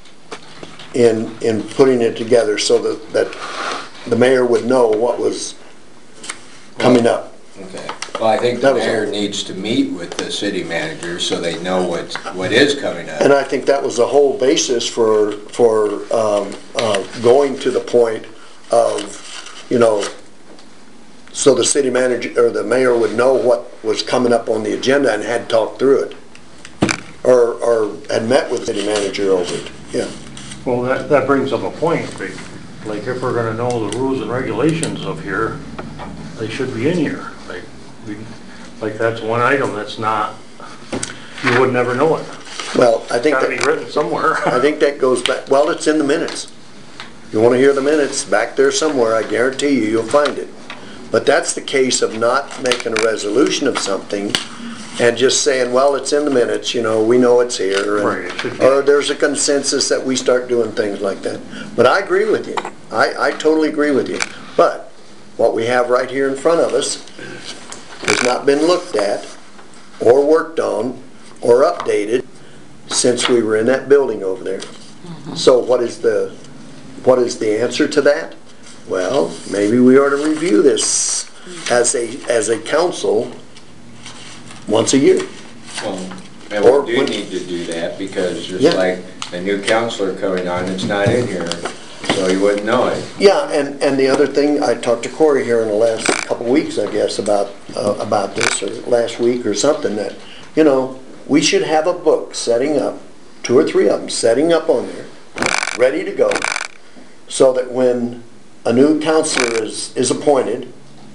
[SPEAKER 3] in, in putting it together so that, that the mayor would know what was coming up.
[SPEAKER 2] Okay. Well, I think the
[SPEAKER 3] That was
[SPEAKER 2] mayor
[SPEAKER 3] all.
[SPEAKER 2] needs to meet with the city manager so they know what, what is coming up.
[SPEAKER 3] And I think that was the whole basis for, for, um, uh, going to the point of, you know, so the city manager, or the mayor would know what was coming up on the agenda and had talked through it. Or, or had met with the city manager over it, yeah.
[SPEAKER 8] Well, that, that brings up a point, like, like if we're gonna know the rules and regulations of here, they should be in here. Like, we, like that's one item that's not, you would never know it.
[SPEAKER 3] Well, I
[SPEAKER 8] It's
[SPEAKER 3] think
[SPEAKER 8] gotta be
[SPEAKER 3] that,
[SPEAKER 8] written somewhere.
[SPEAKER 3] I think that goes back, well, it's in the minutes. You wanna hear the minutes, back there somewhere, I guarantee you, you'll find it. But that's the case of not making a resolution of something and just saying, well, it's in the minutes, you know, we know it's here. and-
[SPEAKER 8] Right, it should be.
[SPEAKER 3] Or there's a consensus that we start doing things like that. But I agree with you. I, I totally agree with you. But what we have right here in front of us has not been looked at or worked on or updated since we were in that building over there. So what is the, what is the answer to that? Well, maybe we ought to review this as a, as a council once a year.
[SPEAKER 2] Well, and
[SPEAKER 3] Or
[SPEAKER 2] we do
[SPEAKER 3] when-
[SPEAKER 2] need to do that because just
[SPEAKER 3] Yeah.
[SPEAKER 2] like a new counselor coming on, it's not in here, so you wouldn't know it.
[SPEAKER 3] Yeah, and, and the other thing, I talked to Corey here in the last couple of weeks, I guess, about, uh, about this, or last week or something, that, you know, we should have a book setting up, two or three of them, setting up on there, ready to go, so that when a new counselor is, is appointed,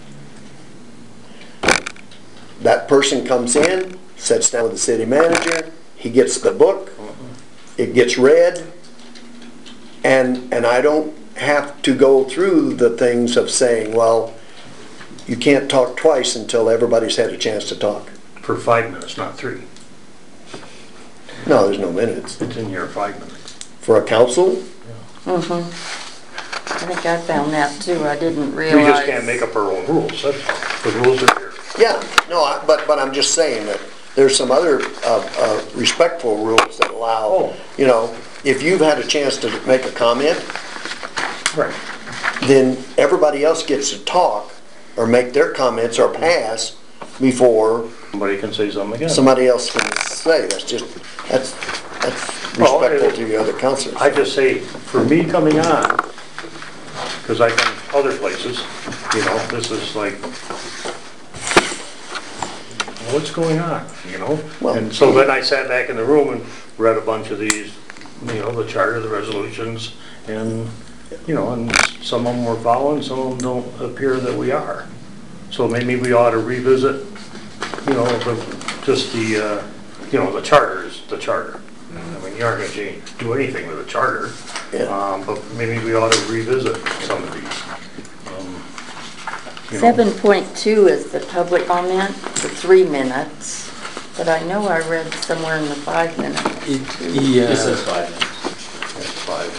[SPEAKER 3] that person comes in, sits down with the city manager, he gets the book, it gets read, and, and I don't have to go through the things of saying, well, you can't talk twice until everybody's had a chance to talk.
[SPEAKER 8] For five minutes, not three.
[SPEAKER 3] No, there's no minutes.
[SPEAKER 8] It's in here five minutes.
[SPEAKER 3] For a council,
[SPEAKER 1] Mm-hmm. I think I found that too. I didn't
[SPEAKER 8] We
[SPEAKER 1] realize.
[SPEAKER 8] just can't make up our own rules. That's, the rules are here.
[SPEAKER 3] yeah, no, I- but, but I'm just saying that there's some other uh, uh, respectful rules that allow,
[SPEAKER 8] Oh.
[SPEAKER 3] you know, if you've had a chance to make a comment,
[SPEAKER 8] Right.
[SPEAKER 3] then everybody else gets to talk or make their comments or pass before
[SPEAKER 8] Somebody can say something again.
[SPEAKER 3] somebody else can say. That's just, that's, that's
[SPEAKER 8] Well,
[SPEAKER 3] respectful
[SPEAKER 8] it-
[SPEAKER 3] to the other councilors.
[SPEAKER 8] I just say, for me coming on, because I've been other places, you know, this is like, what's going on, you know?
[SPEAKER 3] Well-
[SPEAKER 8] And so then I sat back in the room and read a bunch of these, you know, the charter, the resolutions, and, you know, and some of them we're following, some of them don't appear that we are. So maybe we ought to revisit, you know, the, just the, uh, you know, the charter is the charter. I mean, you aren't gonna change, do anything with the charter.
[SPEAKER 3] Yeah.
[SPEAKER 8] Um, but maybe we ought to revisit some of these. Um, you know.
[SPEAKER 1] Seven point two is the public comment for three minutes, but I know I read somewhere in the five minutes.
[SPEAKER 5] Yeah.
[SPEAKER 7] This is five minutes.
[SPEAKER 8] That's five.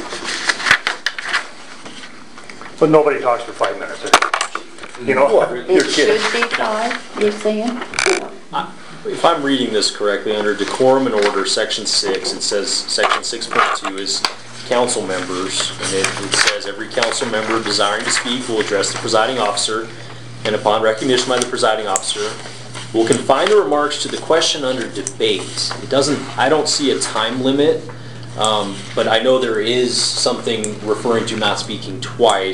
[SPEAKER 8] But nobody talks for five minutes, you know?
[SPEAKER 1] It
[SPEAKER 3] You're
[SPEAKER 1] should
[SPEAKER 3] kidding.
[SPEAKER 1] be five, you're saying?
[SPEAKER 5] If I'm reading this correctly, under decorum and order, section six, it says, section six point two is council members, and it, it says, every council member desiring to speak will address the presiding officer, and upon recognition by the presiding officer, will confine the remarks to the question under debate. It doesn't, I don't see a time limit, um, but I know there is something referring to not speaking twice.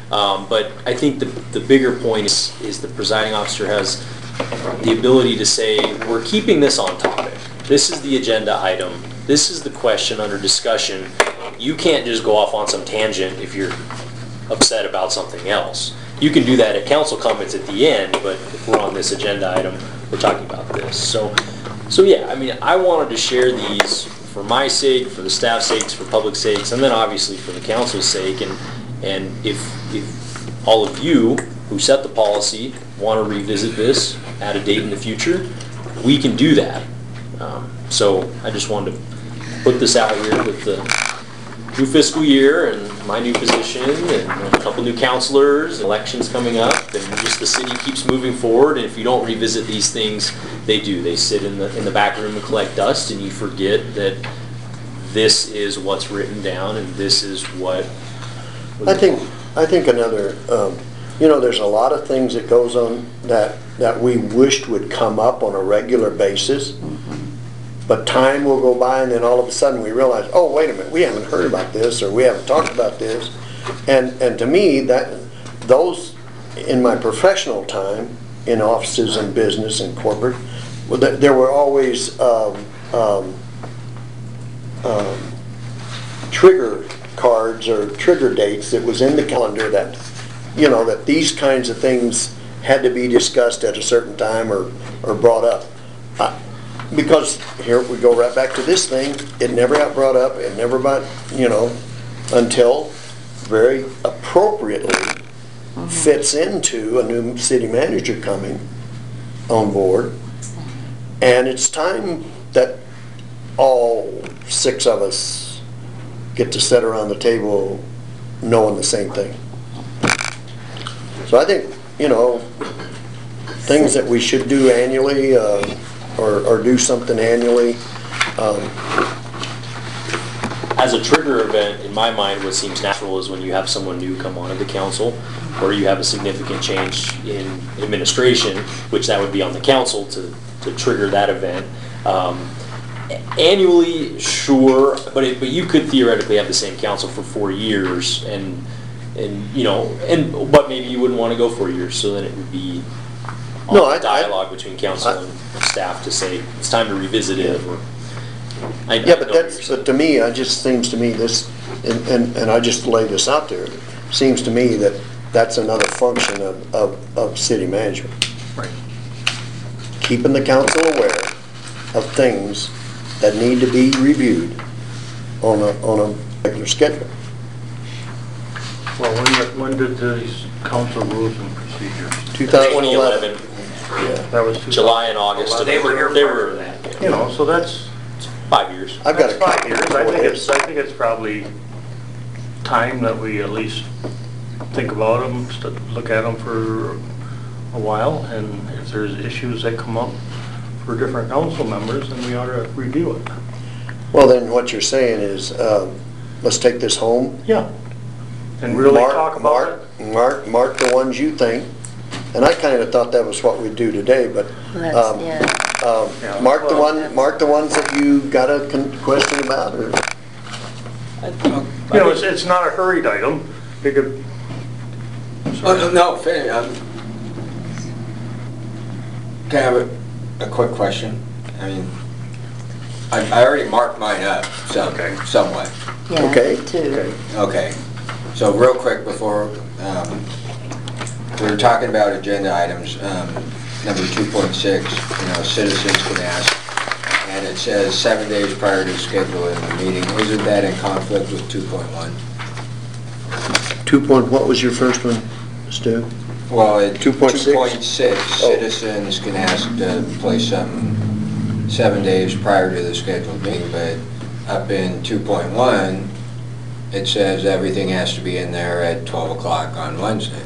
[SPEAKER 5] Um, But I think the, the bigger point is, is the presiding officer has the ability to say, we're keeping this on topic. This is the agenda item. This is the question under discussion. You can't just go off on some tangent if you're upset about something else. You can do that at council comments at the end, but if we're on this agenda item, we're talking about this. So, so yeah, I mean, I wanted to share these for my sake, for the staff's sakes, for public sakes, and then obviously for the council's sake. And and if if all of you who set the policy want to revisit this at a date in the future, we can do that. Um, so I just wanted to put this out here with the new fiscal year and my new position and a couple new counselors, elections coming up, and just the city keeps moving forward. And if you don't revisit these things, they do. They sit in the in the back room and collect dust, and you forget that this is what's written down and this is what.
[SPEAKER 3] I think, I think another, um, you know, there's a lot of things that goes on that, that we wished would come up on a regular basis. But time will go by and then all of a sudden we realize, oh, wait a minute, we haven't heard about this or we haven't talked about this. And, and to me, that those, in my professional time, in offices and business and corporate, well, th- there were always um, um, um, trigger cards or trigger dates that was in the calendar that, you know, that these kinds of things had to be discussed at a certain time or, or brought up. I, Because here we go right back to this thing, it never got brought up, it never got, you know, until very appropriately fits into a new city manager coming on board. And it's time that all six of us get to sit around the table knowing the same thing. So I think, you know, things that we should do annually, uh, Or, or do something annually. Um,
[SPEAKER 5] As a trigger event, in my mind, what seems natural is when you have someone new come onto the council, or you have a significant change in administration, which that would be on the council to, to trigger that event. Um, annually, sure, but it, but you could theoretically have the same council for four years, and and you know, and but maybe you wouldn't want to go four years, so then it would be on
[SPEAKER 3] No, I-
[SPEAKER 5] dialogue
[SPEAKER 3] I-
[SPEAKER 5] between council
[SPEAKER 3] I-
[SPEAKER 5] and staff to say it's time to revisit it. Or, I,
[SPEAKER 3] Yeah,
[SPEAKER 5] I
[SPEAKER 3] but
[SPEAKER 5] know what
[SPEAKER 3] that's,
[SPEAKER 5] you're saying.
[SPEAKER 3] but to me, it just seems to me this, and, and, and I just lay this out there, seems to me that that's another function of, of, of city management.
[SPEAKER 8] Right.
[SPEAKER 3] Keeping the council aware of things that need to be reviewed on a, on a regular schedule.
[SPEAKER 8] Well, when, did- when did these council rules and procedures?
[SPEAKER 5] twenty eleven,
[SPEAKER 3] Yeah.
[SPEAKER 8] That was two-
[SPEAKER 5] July and August.
[SPEAKER 7] They were here
[SPEAKER 5] They
[SPEAKER 7] prior
[SPEAKER 5] were
[SPEAKER 7] to that.
[SPEAKER 8] You know, so that's,
[SPEAKER 5] five years.
[SPEAKER 3] I've got a
[SPEAKER 8] that's five
[SPEAKER 3] copy.
[SPEAKER 8] years. I think it's, I think it's probably time that we at least think about them, look at them for a while, and if there's issues that come up for different council members, then we ought to review it.
[SPEAKER 3] Well, then what you're saying is, um, let's take this home.
[SPEAKER 8] Yeah. And really
[SPEAKER 3] Mark-
[SPEAKER 8] talk about
[SPEAKER 3] mark-
[SPEAKER 8] it.
[SPEAKER 3] Mark, mark the ones you think, and I kind of thought that was what we'd do today, but,
[SPEAKER 1] Let's,
[SPEAKER 3] um,
[SPEAKER 1] yeah.
[SPEAKER 3] um,
[SPEAKER 8] Yeah.
[SPEAKER 3] mark the
[SPEAKER 8] Well,
[SPEAKER 3] one, mark the ones that you got a con- question about, or,
[SPEAKER 5] I think,
[SPEAKER 8] You know, it's, it's not a hurried item. They could.
[SPEAKER 2] Oh, no, no, fin- um, can I have a, a quick question? I mean, I, I already marked mine up, some,
[SPEAKER 8] Okay.
[SPEAKER 2] somewhat.
[SPEAKER 1] Yeah,
[SPEAKER 3] Okay.
[SPEAKER 1] too.
[SPEAKER 2] Okay, so real quick before, um, we were talking about agenda items, um, number two point six, you know, citizens can ask, and it says seven days prior to scheduling the meeting. Isn't that in conflict with two point one?
[SPEAKER 3] two point, what was your first one, Stu?
[SPEAKER 2] Well, it, two
[SPEAKER 3] two point six?
[SPEAKER 2] point six,
[SPEAKER 3] Oh.
[SPEAKER 2] citizens can ask to place something seven days prior to the scheduled meeting, but up in two point one, it says everything has to be in there at twelve o'clock on Wednesday.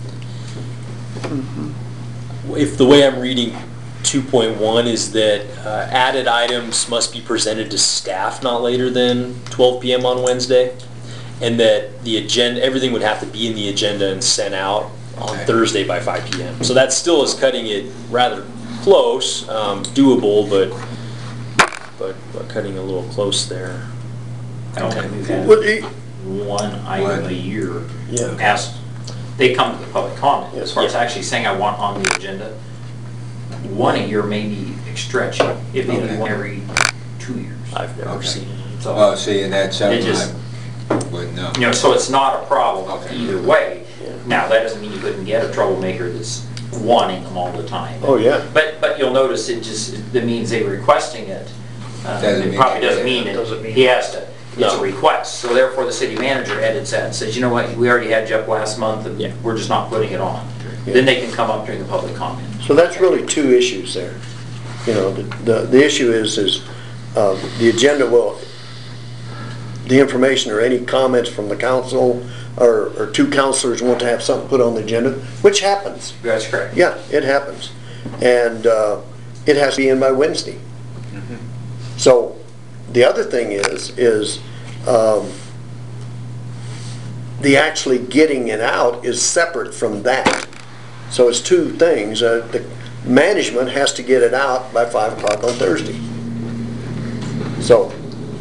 [SPEAKER 5] if the way I'm reading two point one is that uh, added items must be presented to staff not later than twelve p m on Wednesday, and that the agenda, everything would have to be in the agenda and sent out on
[SPEAKER 2] Okay.
[SPEAKER 5] Thursday by five p m So that still is cutting it rather close, um, doable, but, but but cutting a little close there.
[SPEAKER 7] I don't think we've
[SPEAKER 3] Well,
[SPEAKER 7] had
[SPEAKER 3] it-
[SPEAKER 7] one item a year
[SPEAKER 3] Yeah.
[SPEAKER 7] asked they come to the public comment.
[SPEAKER 3] Yes.
[SPEAKER 7] As far as actually saying I want on the agenda, one a year may be stretching. It'd be
[SPEAKER 2] Okay.
[SPEAKER 7] one every two years.
[SPEAKER 5] I've never
[SPEAKER 2] Okay.
[SPEAKER 5] seen it.
[SPEAKER 7] So,
[SPEAKER 2] Oh, see, and that's something
[SPEAKER 7] It just-
[SPEAKER 2] I wouldn't know.
[SPEAKER 7] you know, so it's not a problem
[SPEAKER 2] Okay.
[SPEAKER 7] either way. Now, that doesn't mean you couldn't get a troublemaker that's wanting them all the time.
[SPEAKER 3] Oh, yeah.
[SPEAKER 7] But, but you'll notice it just, that means they requesting it. Uh,
[SPEAKER 2] Doesn't
[SPEAKER 7] It
[SPEAKER 2] mean
[SPEAKER 7] probably
[SPEAKER 2] they
[SPEAKER 7] doesn't
[SPEAKER 2] get it.
[SPEAKER 7] mean
[SPEAKER 8] Doesn't
[SPEAKER 7] it,
[SPEAKER 8] mean-
[SPEAKER 7] he has to, it's a
[SPEAKER 5] No.
[SPEAKER 7] request. So therefore, the city manager edits that and says, you know what, we already had Jeff last month
[SPEAKER 5] Yeah.
[SPEAKER 7] and we're just not putting it on. Then they can come up during the public comment.
[SPEAKER 3] So that's really two issues there. You know, the, the, the issue is, is, uh, the agenda will, the information or any comments from the council, or, or two counselors want to have something put on the agenda, which happens.
[SPEAKER 7] That's correct.
[SPEAKER 3] Yeah, it happens. And, uh, it has to be in by Wednesday. So, the other thing is, is, um, the actually getting it out is separate from that. So it's two things. Uh, the management has to get it out by five o'clock on Thursday. So,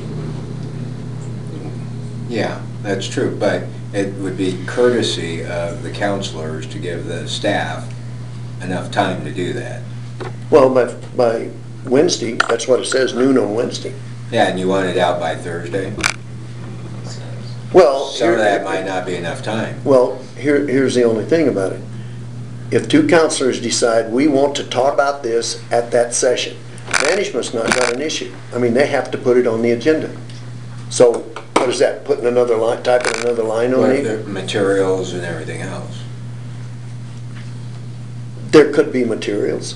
[SPEAKER 2] Yeah, that's true, but it would be courtesy of the counselors to give the staff enough time to do that.
[SPEAKER 3] well, by, by Wednesday, that's what it says, noon on Wednesday.
[SPEAKER 2] Yeah, and you want it out by Thursday?
[SPEAKER 3] Well,
[SPEAKER 2] Some of that might not be enough time.
[SPEAKER 3] Well, here, here's the only thing about it. If two counselors decide we want to talk about this at that session, management's not got an issue. I mean, they have to put it on the agenda. So, what is that, putting another line, typing another line on
[SPEAKER 2] With
[SPEAKER 3] it?
[SPEAKER 2] the materials and everything else.
[SPEAKER 3] There could be materials.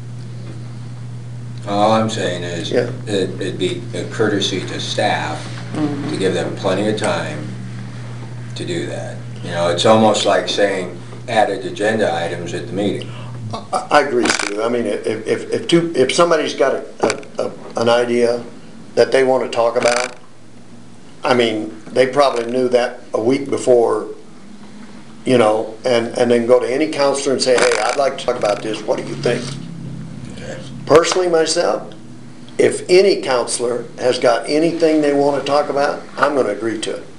[SPEAKER 2] All I'm saying is,
[SPEAKER 3] Yeah.
[SPEAKER 2] it- it'd be a courtesy to staff to give them plenty of time to do that. You know, it's almost like saying added agenda items at the meeting.
[SPEAKER 3] I, I agree, Stu. I mean, if, if, if two, if somebody's got a, a, a- an idea that they want to talk about, I mean, they probably knew that a week before, you know, and, and then go to any counselor and say, hey, I'd like to talk about this, what do you think? Personally, myself, if any counselor has got anything they want to talk about, I'm going to agree to it.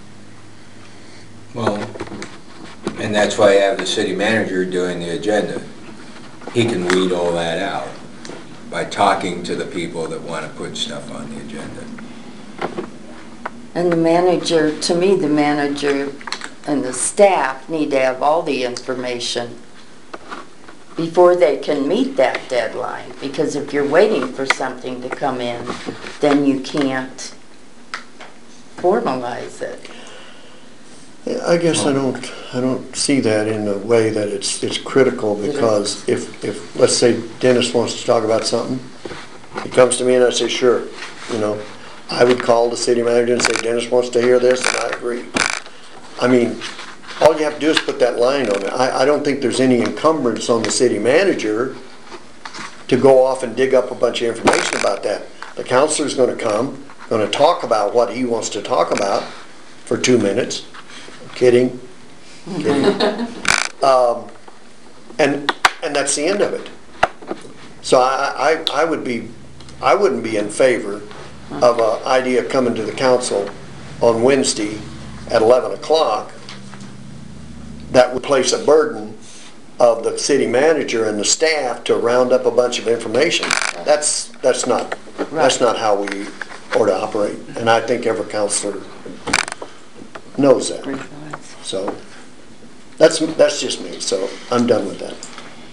[SPEAKER 2] Well, and that's why you have the city manager doing the agenda. He can weed all that out by talking to the people that want to put stuff on the agenda.
[SPEAKER 1] And the manager, to me, the manager and the staff need to have all the information before they can meet that deadline. Because if you're waiting for something to come in, then you can't formalize it.
[SPEAKER 3] Yeah, I guess I don't, I don't see that in a way that it's, it's critical, because if, if, let's say Dennis wants to talk about something, he comes to me and I say, sure, you know, I would call the city manager and say, Dennis wants to hear this, and I agree. I mean, all you have to do is put that line on it. I, I don't think there's any encumbrance on the city manager to go off and dig up a bunch of information about that. The counselor's gonna come, gonna talk about what he wants to talk about for two minutes. Kidding. Kidding. Um, and, and that's the end of it. So I, I, I would be, I wouldn't be in favor of an idea coming to the council on Wednesday at eleven o'clock that would place a burden of the city manager and the staff to round up a bunch of information. That's, that's not, that's not how we ought to operate. And I think every counselor knows that. So, that's, that's just me, so I'm done with that.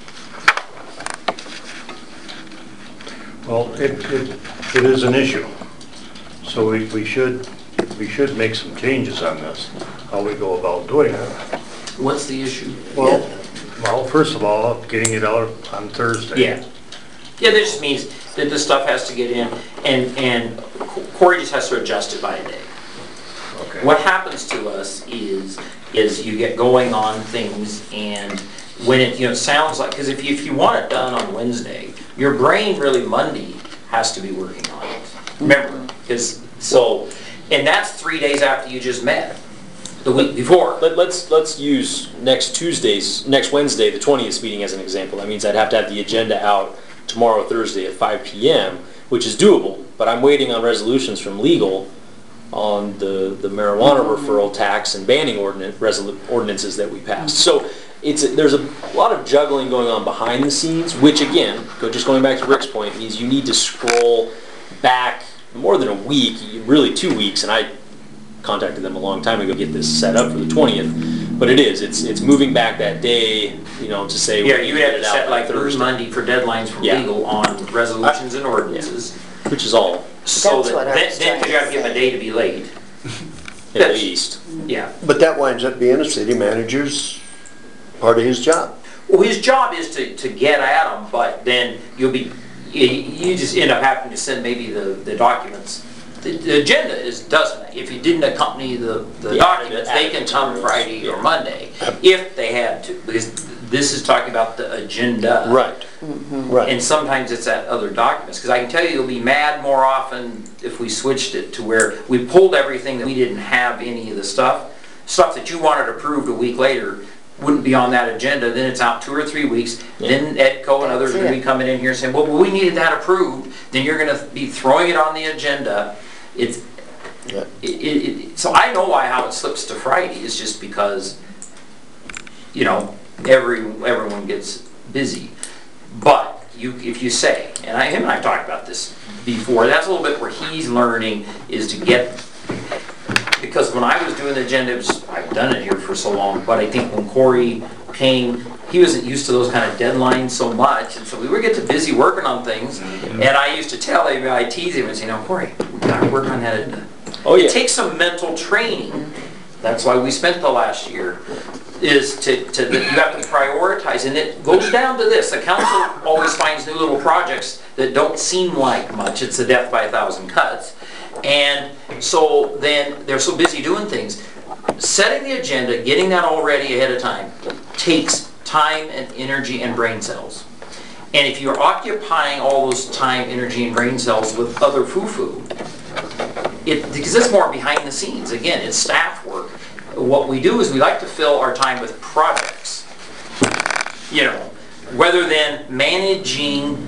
[SPEAKER 8] Well, it, it, it is an issue. So we, we should, we should make some changes on this, how we go about doing it.
[SPEAKER 7] What's the issue?
[SPEAKER 8] Well, well, first of all, getting it out on Thursday.
[SPEAKER 7] Yeah. Yeah, that just means that the stuff has to get in, and, and Corey just has to adjust it by a day.
[SPEAKER 8] Okay.
[SPEAKER 7] What happens to us is, is you get going on things, and when it, you know, sounds like, because if you, if you want it done on Wednesday, your brain really Monday has to be working on it. Remember, because, so, and that's three days after you just met, the week before.
[SPEAKER 5] Let, let's let's use next Tuesday's, next Wednesday, the twentieth meeting as an example. That means I'd have to have the agenda out tomorrow, Thursday at five p m, which is doable, but I'm waiting on resolutions from legal on the, the marijuana referral tax and banning ordinance, resolu- ordinances that we passed. So it's, there's a lot of juggling going on behind the scenes, which again, go, just going back to Rick's point, means you need to scroll back more than a week, really two weeks, and I contacted them a long time ago to get this set up for the twentieth. But it is, it's it's moving back that day, you know, to say.
[SPEAKER 7] Yeah,
[SPEAKER 5] we
[SPEAKER 7] you
[SPEAKER 5] need
[SPEAKER 7] have
[SPEAKER 5] get
[SPEAKER 7] to
[SPEAKER 5] it out
[SPEAKER 7] set
[SPEAKER 5] by
[SPEAKER 7] like through
[SPEAKER 5] Thursday.
[SPEAKER 7] Monday for deadlines for
[SPEAKER 5] Yeah.
[SPEAKER 7] legal on resolutions and ordinances.
[SPEAKER 5] Which is all,
[SPEAKER 7] So
[SPEAKER 1] That's what
[SPEAKER 7] that,
[SPEAKER 1] I
[SPEAKER 7] then,
[SPEAKER 1] was
[SPEAKER 7] then you
[SPEAKER 1] trying
[SPEAKER 7] gotta
[SPEAKER 1] to
[SPEAKER 7] give them a
[SPEAKER 1] say.
[SPEAKER 7] day to be late.
[SPEAKER 5] at
[SPEAKER 7] That's-
[SPEAKER 5] least.
[SPEAKER 7] Yeah.
[SPEAKER 3] But that winds up being a city manager's part of his job.
[SPEAKER 7] Well, his job is to, to get at them, but then you'll be, you, you just end up having to send maybe the, the documents. The, the agenda is, doesn't, if you didn't accompany the, the
[SPEAKER 5] The
[SPEAKER 7] documents,
[SPEAKER 5] added-
[SPEAKER 7] they can
[SPEAKER 5] added
[SPEAKER 7] come
[SPEAKER 5] materials,
[SPEAKER 7] Friday or
[SPEAKER 5] yeah.
[SPEAKER 7] Monday, if they had to, because this is talking about the agenda.
[SPEAKER 3] Right. Right.
[SPEAKER 7] And sometimes it's at other documents, because I can tell you you'll be mad more often if we switched it to where we pulled everything that we didn't have any of the stuff. Stuff that you wanted approved a week later wouldn't be on that agenda, then it's out two or three weeks. Then Edco and others
[SPEAKER 1] That's
[SPEAKER 7] will be
[SPEAKER 1] it.
[SPEAKER 7] coming in here saying, well, we needed that approved. Then you're gonna be throwing it on the agenda. It's,
[SPEAKER 3] Yeah.
[SPEAKER 7] it, it, it- so I know why, how it slips to Friday, is just because, you know, every, everyone gets busy. But you, if you say, and I, him and I talked about this before, that's a little bit where he's learning, is to get, because when I was doing the agenda, it was, I've done it here for so long, but I think when Corey came, he wasn't used to those kind of deadlines so much, and so we would get to busy working on things, and I used to tell him, I tease him and say, no, Corey, we gotta work on that agenda.
[SPEAKER 5] Oh, yeah.
[SPEAKER 7] It takes some mental training, that's why we spent the last year, is to, to, that you have to prioritize, and it goes down to this, the council always finds new little projects that don't seem like much, it's a death by a thousand cuts, and so then they're so busy doing things. Setting the agenda, getting that all ready ahead of time, takes time and energy and brain cells. And if you're occupying all those time, energy, and brain cells with other foo-foo, it, because it's more behind the scenes, again, it's staff work. What we do is we like to fill our time with projects, you know, rather than managing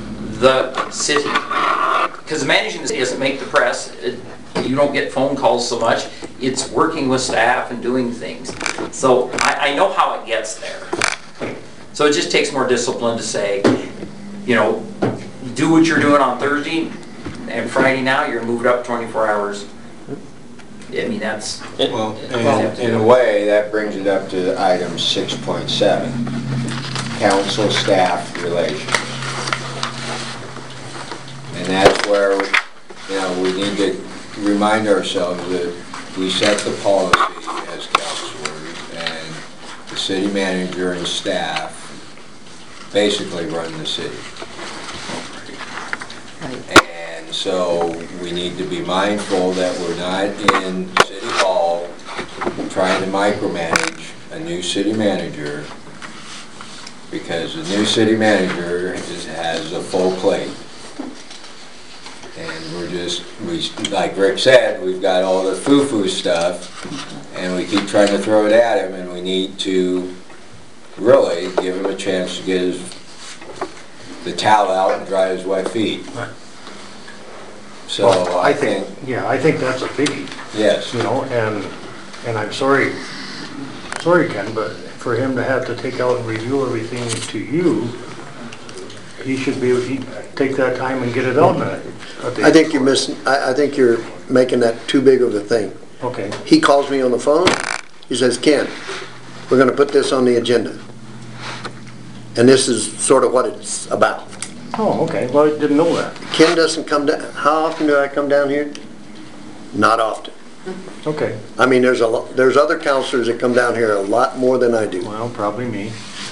[SPEAKER 7] the city. Because managing the city doesn't make the press, it, you don't get phone calls so much, it's working with staff and doing things. So I, I know how it gets there. So it just takes more discipline to say, you know, do what you're doing on Thursday and Friday now, you're moved up twenty-four hours. I mean, that's,
[SPEAKER 2] Well, in, in a way, that brings it up to item six point seven, council staff relations. And that's where, you know, we need to remind ourselves that we set the policy as councilors, and the city manager and staff basically run the city. And so we need to be mindful that we're not in City Hall trying to micromanage a new city manager, because the new city manager is, has a full plate. And we're just, we, like Rick said, we've got all the foo-foo stuff, and we keep trying to throw it at him, and we need to really give him a chance to get his, the towel out and dry his wet feet.
[SPEAKER 8] Right.
[SPEAKER 2] So
[SPEAKER 8] Well,
[SPEAKER 2] I think,
[SPEAKER 8] Yeah, I think that's a biggie,
[SPEAKER 2] yes,
[SPEAKER 8] you know, and, and I'm sorry, sorry Ken, but for him to have to take out and review everything to you, he should be, he take that time and get it out there.
[SPEAKER 3] I think you're missing, I, I think you're making that too big of a thing.
[SPEAKER 8] Okay,
[SPEAKER 3] He calls me on the phone, he says, Ken, we're gonna put this on the agenda. And this is sort of what it's about.
[SPEAKER 8] oh, okay, well, I didn't know that.
[SPEAKER 3] Ken doesn't come down, how often do I come down here? Not often.
[SPEAKER 8] Okay,
[SPEAKER 3] I mean, there's a lot, there's other counselors that come down here a lot more than I do.
[SPEAKER 8] well, probably me.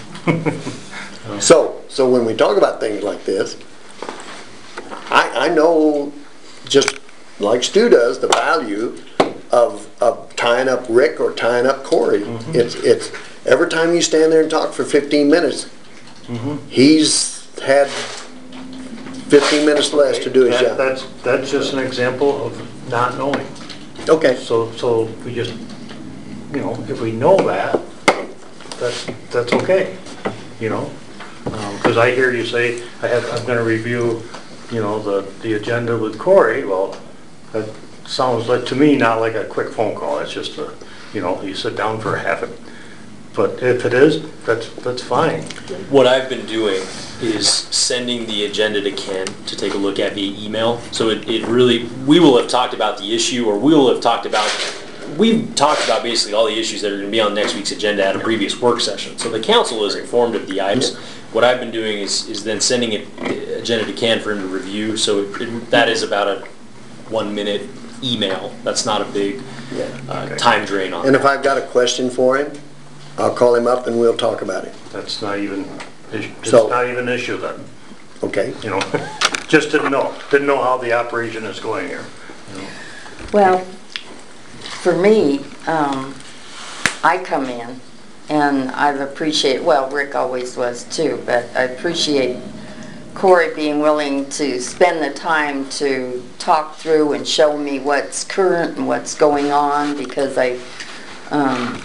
[SPEAKER 3] So, so when we talk about things like this, I, I know, just like Stu does, the value of, of tying up Rick or tying up Corey.
[SPEAKER 8] Mm-hmm.
[SPEAKER 3] It's, it's, every time you stand there and talk for fifteen minutes,
[SPEAKER 8] Mhm.
[SPEAKER 3] he's had fifteen minutes less to do his
[SPEAKER 8] That-
[SPEAKER 3] job.
[SPEAKER 8] That's, that's just an example of not knowing.
[SPEAKER 3] Okay,
[SPEAKER 8] So, so we just, you know, if we know that, that's, that's okay, you know? Because I hear you say, I have, I'm gonna review, you know, the, the agenda with Corey, well, that, sounds like, to me, not like a quick phone call. It's just a, you know, you sit down for half it. But if it is, that's, that's fine.
[SPEAKER 5] What I've been doing is sending the agenda to Ken to take a look at via email. So it, it really, we will have talked about the issue, or we will have talked about, we've talked about basically all the issues that are going to be on next week's agenda at a previous work session. So the council is informed of the items. What I've been doing is, is then sending it, the agenda to Ken for him to review. So it, it, that is about a one minute email. That's not a big uh,
[SPEAKER 8] Okay.
[SPEAKER 5] time drain on
[SPEAKER 3] And
[SPEAKER 5] it.
[SPEAKER 3] if I've got a question for him, I'll call him up and we'll talk about it.
[SPEAKER 8] That's not even, it's
[SPEAKER 3] So-
[SPEAKER 8] not even an issue then,
[SPEAKER 3] Okay?
[SPEAKER 8] you know? Just didn't know, didn't know how the operation is going here. you know?
[SPEAKER 1] Well, for me, um, I come in and I've appreciated, well, Rick always was too, but I appreciate Corey being willing to spend the time to talk through and show me what's current and what's going on, because I, um,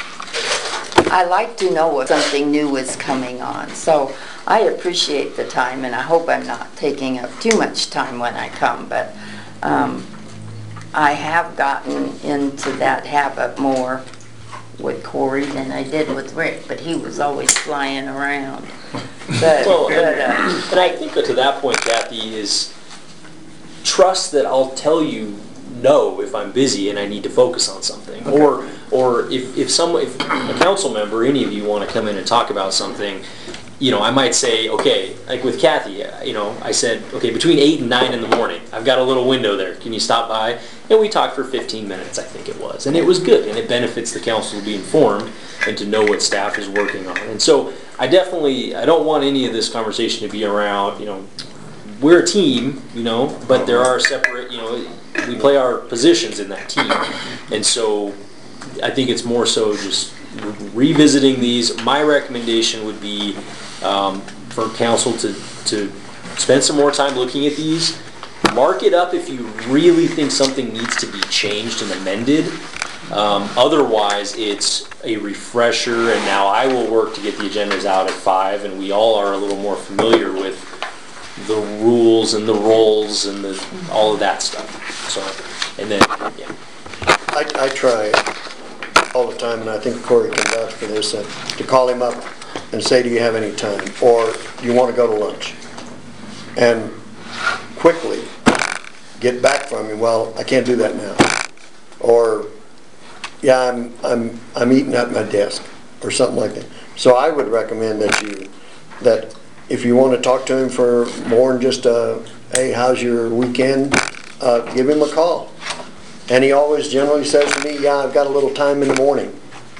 [SPEAKER 1] I like to know if something new is coming on. So I appreciate the time, and I hope I'm not taking up too much time when I come, but um, I have gotten into that habit more with Corey than I did with Rick, but he was always flying around. But,
[SPEAKER 5] Well,
[SPEAKER 1] but,
[SPEAKER 5] and,
[SPEAKER 1] uh,
[SPEAKER 5] and I think that to that point, Kathy, is trust that I'll tell you no if I'm busy and I need to focus on something. Or or if, if someone, if a council member, any of you want to come in and talk about something, you know, I might say, okay, like with Kathy, uh, you know, I said, okay, between eight and nine in the morning, I've got a little window there. Can you stop by? And we talked for fifteen minutes, I think it was. And it was good, and it benefits the council to be informed and to know what staff is working on. And so I definitely, I don't want any of this conversation to be around, you know, we're a team, you know, but there are separate, you know, we play our positions in that team. And so I think it's more so just revisiting these. My recommendation would be um, for council to, to spend some more time looking at these. Mark it up if you really think something needs to be changed and amended. Um, otherwise, it's a refresher, and now I will work to get the agendas out at five, and we all are a little more familiar with the rules and the roles and the, all of that stuff. So, and then, yeah.
[SPEAKER 3] I, I try all the time, and I think Corey can vouch for this, uh, to call him up and say, do you have any time? Or do you want to go to lunch? And quickly get back from him, well, I can't do that now. Or, yeah, I'm, I'm, I'm eating at my desk, or something like that. So I would recommend that you, that if you want to talk to him for more than just a, hey, how's your weekend? Uh, give him a call. And he always generally says to me, yeah, I've got a little time in the morning.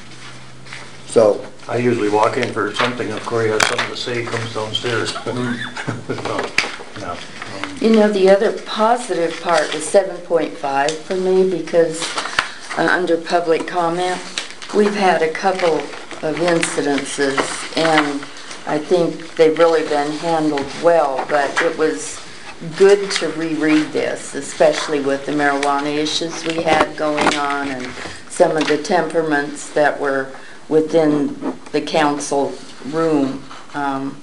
[SPEAKER 3] So,
[SPEAKER 8] I usually walk in for something, if Corey has something to say, he comes downstairs. So, yeah, um,
[SPEAKER 1] you know, the other positive part is seven point five for me, because uh, under public comment, we've had a couple of incidences, and I think they've really been handled well, but it was good to reread this, especially with the marijuana issues we had going on and some of the temperaments that were within the council room. Um,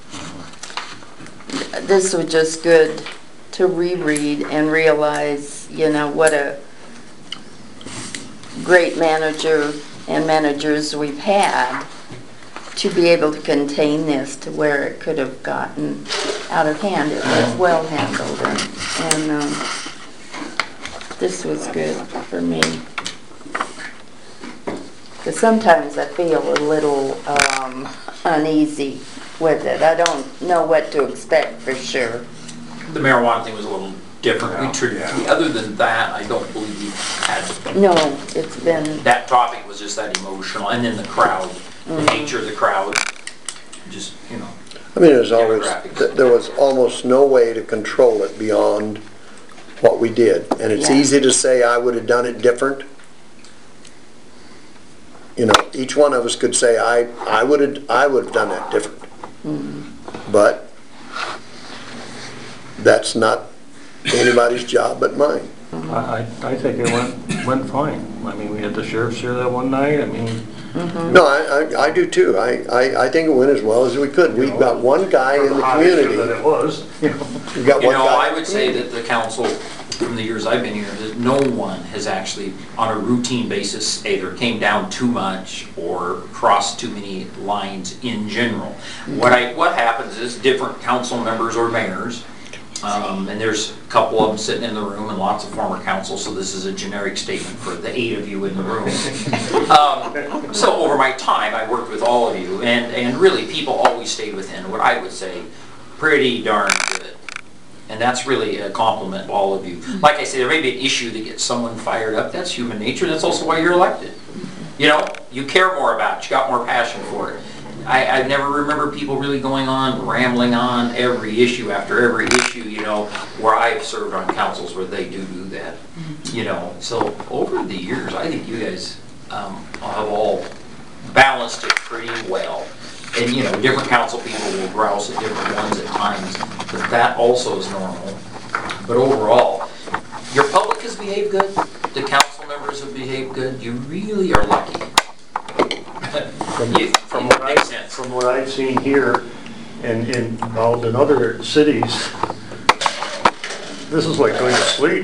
[SPEAKER 1] this was just good to reread and realize, you know, what a great manager and managers we've had to be able to contain this to where it could have gotten out of hand. It was well handled, and, and um, this was good for me. Because sometimes I feel a little um, uneasy with it. I don't know what to expect for sure.
[SPEAKER 7] The marijuana thing was a little different. We treated, other than that, I don't believe we had,
[SPEAKER 1] No, it's been,
[SPEAKER 7] that topic was just that emotional, and then the crowd, the nature of the crowd, just, you know.
[SPEAKER 3] I mean, there's always,
[SPEAKER 7] Demographics.
[SPEAKER 3] th- there was almost no way to control it beyond what we did. And it's
[SPEAKER 1] Yeah.
[SPEAKER 3] easy to say, I would have done it different. You know, each one of us could say, I, I would have, I would have done that different. But that's not anybody's job but mine.
[SPEAKER 8] I, I I think it went, went fine. I mean, we had the sheriffs here that one night, I mean,
[SPEAKER 3] No, I, I, I do too. I, I, I think it went as well as we could. We've got one guy in the
[SPEAKER 8] how issue that
[SPEAKER 3] community.
[SPEAKER 8] it was, you know.
[SPEAKER 3] We've got
[SPEAKER 7] You
[SPEAKER 3] one
[SPEAKER 7] know,
[SPEAKER 3] guy.
[SPEAKER 7] I would say that the council from the years I've been here, that no one has actually, on a routine basis, either came down too much or crossed too many lines in general. What I, what happens is different council members or mayors, um, and there's a couple of them sitting in the room and lots of former council, so this is a generic statement for the eight of you in the room. Um, so over my time, I worked with all of you, and, and really people always stayed within what I would say pretty darn good. And that's really a compliment to all of you. Like I say, there may be an issue that gets someone fired up. That's human nature. That's also why you're elected. You know, you care more about it. You got more passion for it. I, I never remember people really going on, rambling on every issue after every issue, you know, where I've served on councils where they do do that. You know, so over the years, I think you guys um, have all balanced it pretty well. And, you know, different council people will grouse at different ones at times, but that also is normal. But overall, your public has behaved good, the council members have behaved good, you really are lucky.
[SPEAKER 8] From,
[SPEAKER 7] You-
[SPEAKER 8] from
[SPEAKER 7] it
[SPEAKER 8] what I,
[SPEAKER 7] makes sense.
[SPEAKER 8] from what I've seen here and in, well, in other cities, this is like going to sleep.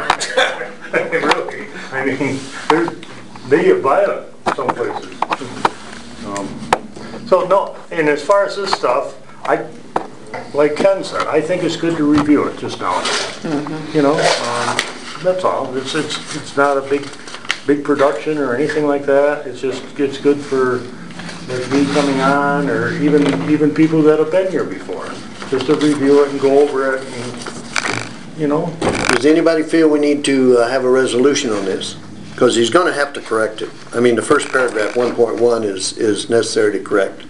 [SPEAKER 8] Really, I mean, there's, they get violent some places. Um, So no, and as far as this stuff, I, like Ken said, I think it's good to review it just now. Mm-hmm. You know, um, that's all. It's, it's, it's not a big, big production or anything like that. It's just, it's good for like me coming on or even, even people that have been here before. Just to review it and go over it and, you know.
[SPEAKER 3] Does anybody feel we need to uh, have a resolution on this? Because he's going to have to correct it. I mean, the first paragraph, one point one, is, is necessary to correct.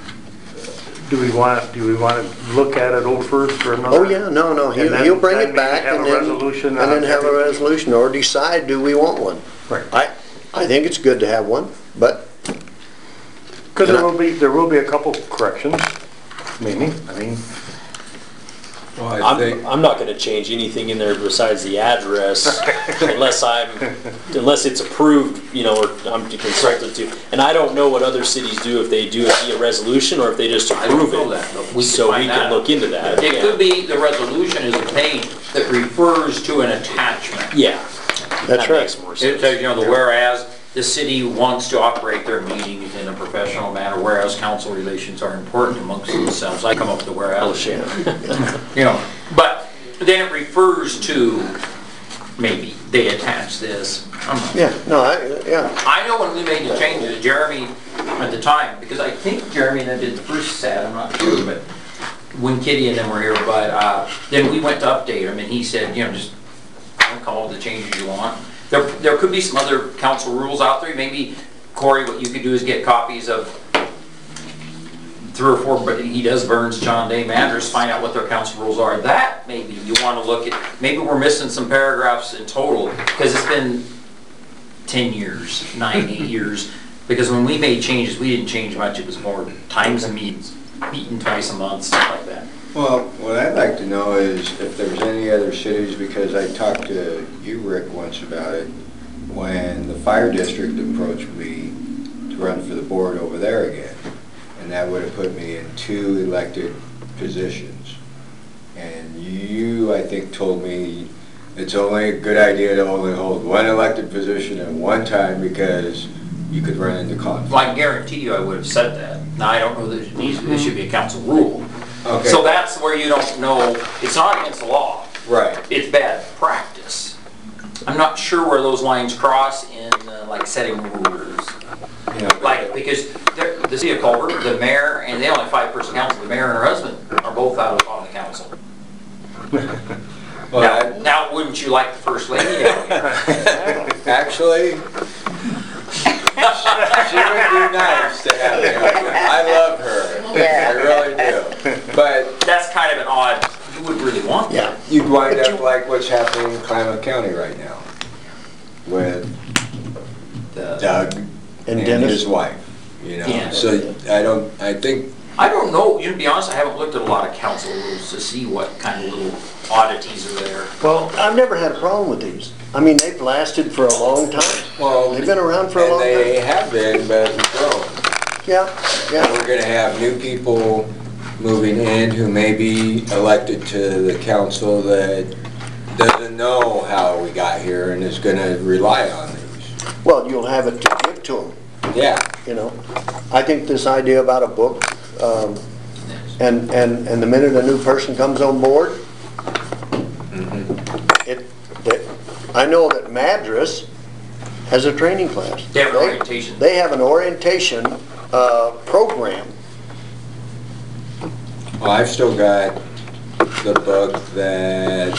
[SPEAKER 8] Do we want, do we want to look at it over first or another?
[SPEAKER 3] Oh, yeah, no, no,
[SPEAKER 8] And
[SPEAKER 3] he'll,
[SPEAKER 8] then-
[SPEAKER 3] he'll bring
[SPEAKER 8] then
[SPEAKER 3] it back
[SPEAKER 8] maybe have
[SPEAKER 3] and
[SPEAKER 8] a
[SPEAKER 3] then,
[SPEAKER 8] resolution
[SPEAKER 3] and
[SPEAKER 8] on
[SPEAKER 3] then have a
[SPEAKER 8] everything.
[SPEAKER 3] resolution or decide, do we want one?
[SPEAKER 8] Right.
[SPEAKER 3] I, I think it's good to have one, but
[SPEAKER 8] Because there will be, there will be a couple corrections, maybe, I mean.
[SPEAKER 2] Well, I think,
[SPEAKER 5] I'm, I'm not gonna change anything in there besides the address unless I'm, unless it's approved, you know, or I'm consulted to. And I don't know what other cities do, if they do it via resolution or if they just
[SPEAKER 7] I don't
[SPEAKER 5] approve
[SPEAKER 7] know
[SPEAKER 5] it.
[SPEAKER 7] that, but we can
[SPEAKER 5] So we
[SPEAKER 7] find
[SPEAKER 5] can
[SPEAKER 7] that
[SPEAKER 5] look into that.
[SPEAKER 7] It
[SPEAKER 5] yeah.
[SPEAKER 7] could be the resolution is a page that refers to an attachment.
[SPEAKER 5] Yeah.
[SPEAKER 3] that's
[SPEAKER 5] That
[SPEAKER 3] right.
[SPEAKER 5] makes more
[SPEAKER 7] It
[SPEAKER 5] sense.
[SPEAKER 7] says, you know, the whereas the city wants to operate their meetings in a professional manner, whereas council relations are important amongst themselves. I come up with the
[SPEAKER 5] Oh,
[SPEAKER 7] whereas.
[SPEAKER 5] shit.
[SPEAKER 7] You know, but then it refers to, maybe, they attach this. I'm not-
[SPEAKER 3] Yeah, no, I, yeah.
[SPEAKER 7] I know when we made the changes, Jeremy, at the time, because I think Jeremy and I did the first set, I'm not sure, but when Kitty and them were here, but uh, then we went to update him and he said, you know, just don't come up with the changes you want. There, there could be some other council rules out there. Maybe, Corey, what you could do is get copies of three or four, but he does Burns, John Day, Manders, find out what their council rules are. That, maybe, you want to look at, maybe we're missing some paragraphs in total, because it's been ten years, nine, eight years. Because when we made changes, we didn't change much. It was more times of meetings, meeting twice a month, stuff like that.
[SPEAKER 2] well, what I'd like to know is if there's any other cities, because I talked to you, Rick, once about it, when the fire district approached me to run for the board over there again. And that would have put me in two elected positions. And you, I think, told me it's only a good idea to only hold one elected position at one time because you could run into conflict.
[SPEAKER 7] Well, I guarantee you I would have said that. Now, I don't know that it needs, it should be a council rule.
[SPEAKER 2] Okay.
[SPEAKER 7] So that's where you don't know, it's not against the law.
[SPEAKER 2] Right.
[SPEAKER 7] It's bad practice. I'm not sure where those lines cross in, uh, like, setting rules.
[SPEAKER 2] You know,
[SPEAKER 7] Like, because they're- the city of Culver, the mayor, and they only have five-person council, the mayor and her husband are both out on the council.
[SPEAKER 2] well,
[SPEAKER 7] Now,
[SPEAKER 2] I-
[SPEAKER 7] now, wouldn't you like the first lady down here?
[SPEAKER 2] Actually, she would be nice to have me. I love her.
[SPEAKER 1] Yeah.
[SPEAKER 2] I really do. But
[SPEAKER 7] That's kind of an odd, you would really want that.
[SPEAKER 3] Yeah.
[SPEAKER 2] you'd wind up like what's happening in Klamath County right now with
[SPEAKER 7] The-
[SPEAKER 2] Doug
[SPEAKER 3] And
[SPEAKER 2] and
[SPEAKER 3] Dennis?
[SPEAKER 2] his wife, you know?
[SPEAKER 7] Yeah.
[SPEAKER 2] So I don't, I think,
[SPEAKER 7] I don't know, you know, to be honest, I haven't looked at a lot of council rules to see what kind of little oddities are there.
[SPEAKER 3] Well, I've never had a problem with these. I mean, they've lasted for a long time.
[SPEAKER 2] well,
[SPEAKER 3] They've been around for a
[SPEAKER 2] and
[SPEAKER 3] long
[SPEAKER 2] they
[SPEAKER 3] time.
[SPEAKER 2] have been, but it's grown.
[SPEAKER 3] Yeah, yeah.
[SPEAKER 2] We're gonna have new people moving in who may be elected to the council that doesn't know how we got here and is gonna rely on these.
[SPEAKER 3] Well, you'll have it to give to them,
[SPEAKER 2] Yeah,
[SPEAKER 3] you know. I think this idea about a book, um, and, and, and the minute a new person comes on board, it, that, I know that Madras has a training class.
[SPEAKER 7] They have an orientation.
[SPEAKER 3] They have an orientation, uh, program.
[SPEAKER 2] well, I've still got the book that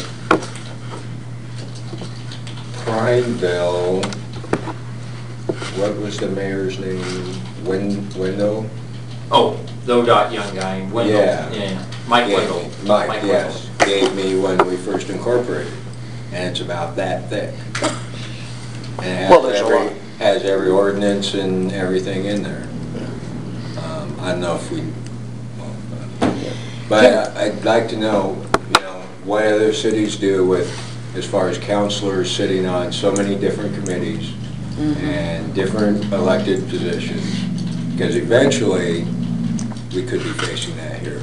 [SPEAKER 2] Prineville, what was the mayor's name? Win, Window?
[SPEAKER 7] Oh, the O D O T young guy, Wendell,
[SPEAKER 2] Yeah.
[SPEAKER 7] yeah, Mike
[SPEAKER 2] Gave
[SPEAKER 7] Wendell.
[SPEAKER 2] me- Mike,
[SPEAKER 7] Mike
[SPEAKER 2] yes, gave me when we first incorporated, and it's about that thick. And it
[SPEAKER 3] Well,
[SPEAKER 2] has
[SPEAKER 3] there's a
[SPEAKER 2] every,
[SPEAKER 3] lot.
[SPEAKER 2] has every ordinance and everything in there. Um, I don't know if we, but I- I'd like to know, you know, what other cities do with, as far as counselors sitting on so many different committees and different elected positions, because eventually, we could be facing that here.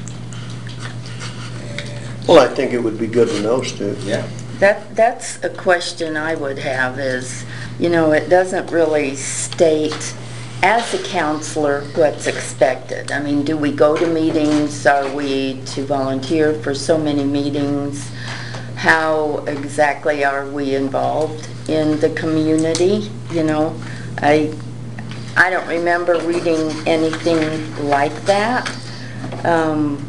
[SPEAKER 2] And,
[SPEAKER 3] Well, I think it would be good to know, Stu.
[SPEAKER 2] yeah,
[SPEAKER 1] That, that's a question I would have is, you know, it doesn't really state, as a counselor, what's expected. I mean, do we go to meetings? Are we to volunteer for so many meetings? How exactly are we involved in the community? You know, I, I don't remember reading anything like that. Um,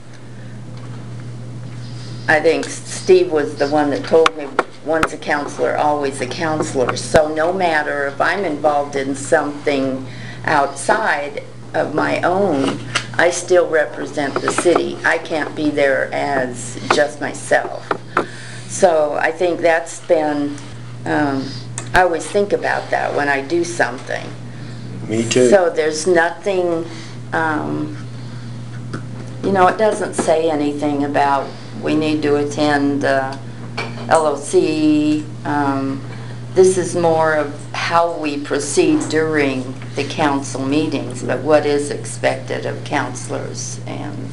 [SPEAKER 1] I think Steve was the one that told me, once a counselor, always a counselor. So no matter if I'm involved in something outside of my own, I still represent the city. I can't be there as just myself. So I think that's been, um, I always think about that when I do something.
[SPEAKER 3] Me too.
[SPEAKER 1] So there's nothing, um, you know, it doesn't say anything about we need to attend uh, L O C. Um, this is more of how we proceed during the council meetings, but what is expected of counselors. And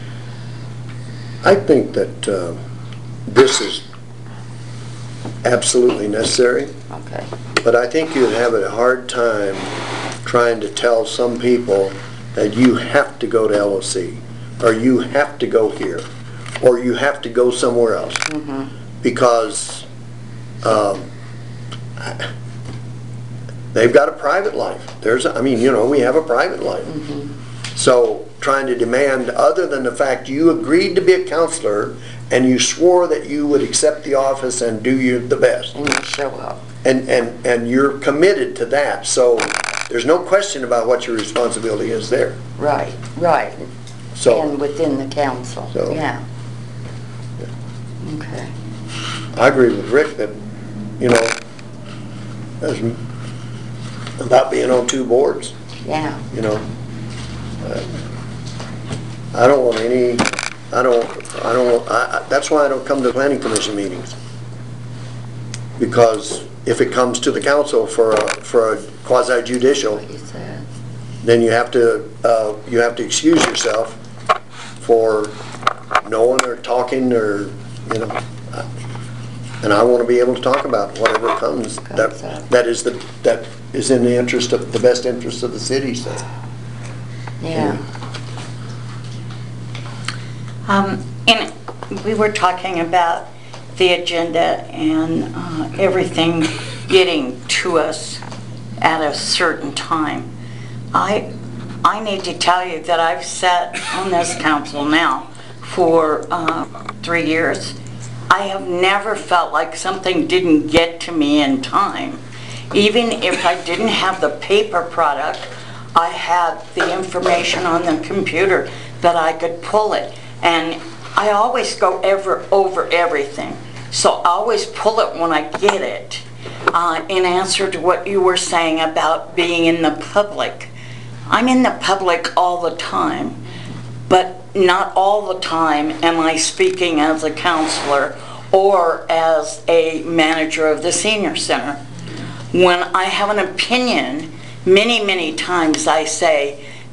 [SPEAKER 3] I think that uh, this is absolutely necessary,
[SPEAKER 1] okay,
[SPEAKER 3] but I think you'd have a hard time trying to tell some people that you have to go to L O C, or you have to go here, or you have to go somewhere else. Because um, they've got a private life. There's, I mean, you know, we have a private life. So trying to demand, other than the fact you agreed to be a counselor and you swore that you would accept the office and do you the best.
[SPEAKER 1] and you show up.
[SPEAKER 3] And, and, and you're committed to that. So there's no question about what your responsibility is there.
[SPEAKER 1] Right, right.
[SPEAKER 3] So
[SPEAKER 1] And within the council,
[SPEAKER 3] So-
[SPEAKER 1] yeah. Okay.
[SPEAKER 3] I agree with Rick that, you know, there's about being on two boards,
[SPEAKER 1] Yeah,
[SPEAKER 3] you know. Uh, I don't want any, I don't, I don't, I, I- that's why I don't come to planning commission meetings. Because if it comes to the council for a, for a quasi judicial,
[SPEAKER 1] what you said.
[SPEAKER 3] then you have to, uh, you have to excuse yourself for knowing or talking or, you know. uh, And I want to be able to talk about whatever comes,
[SPEAKER 1] Comes
[SPEAKER 3] that,
[SPEAKER 1] up.
[SPEAKER 3] that is the, that is in the interest of, the best interest of the city, so.
[SPEAKER 1] Yeah.
[SPEAKER 9] Um, and we were talking about the agenda and uh, everything getting to us at a certain time. I, I need to tell you that I've sat on this council now for uh, three years. I have never felt like something didn't get to me in time. Even if I didn't have the paper product, I had the information on the computer that I could pull it. And I always go ever over everything. So I always pull it when I get it. Uh, in answer to what you were saying about being in the public, I'm in the public all the time, but not all the time am I speaking as a counselor or as a manager of the senior center. When I have an opinion, many, many times I say,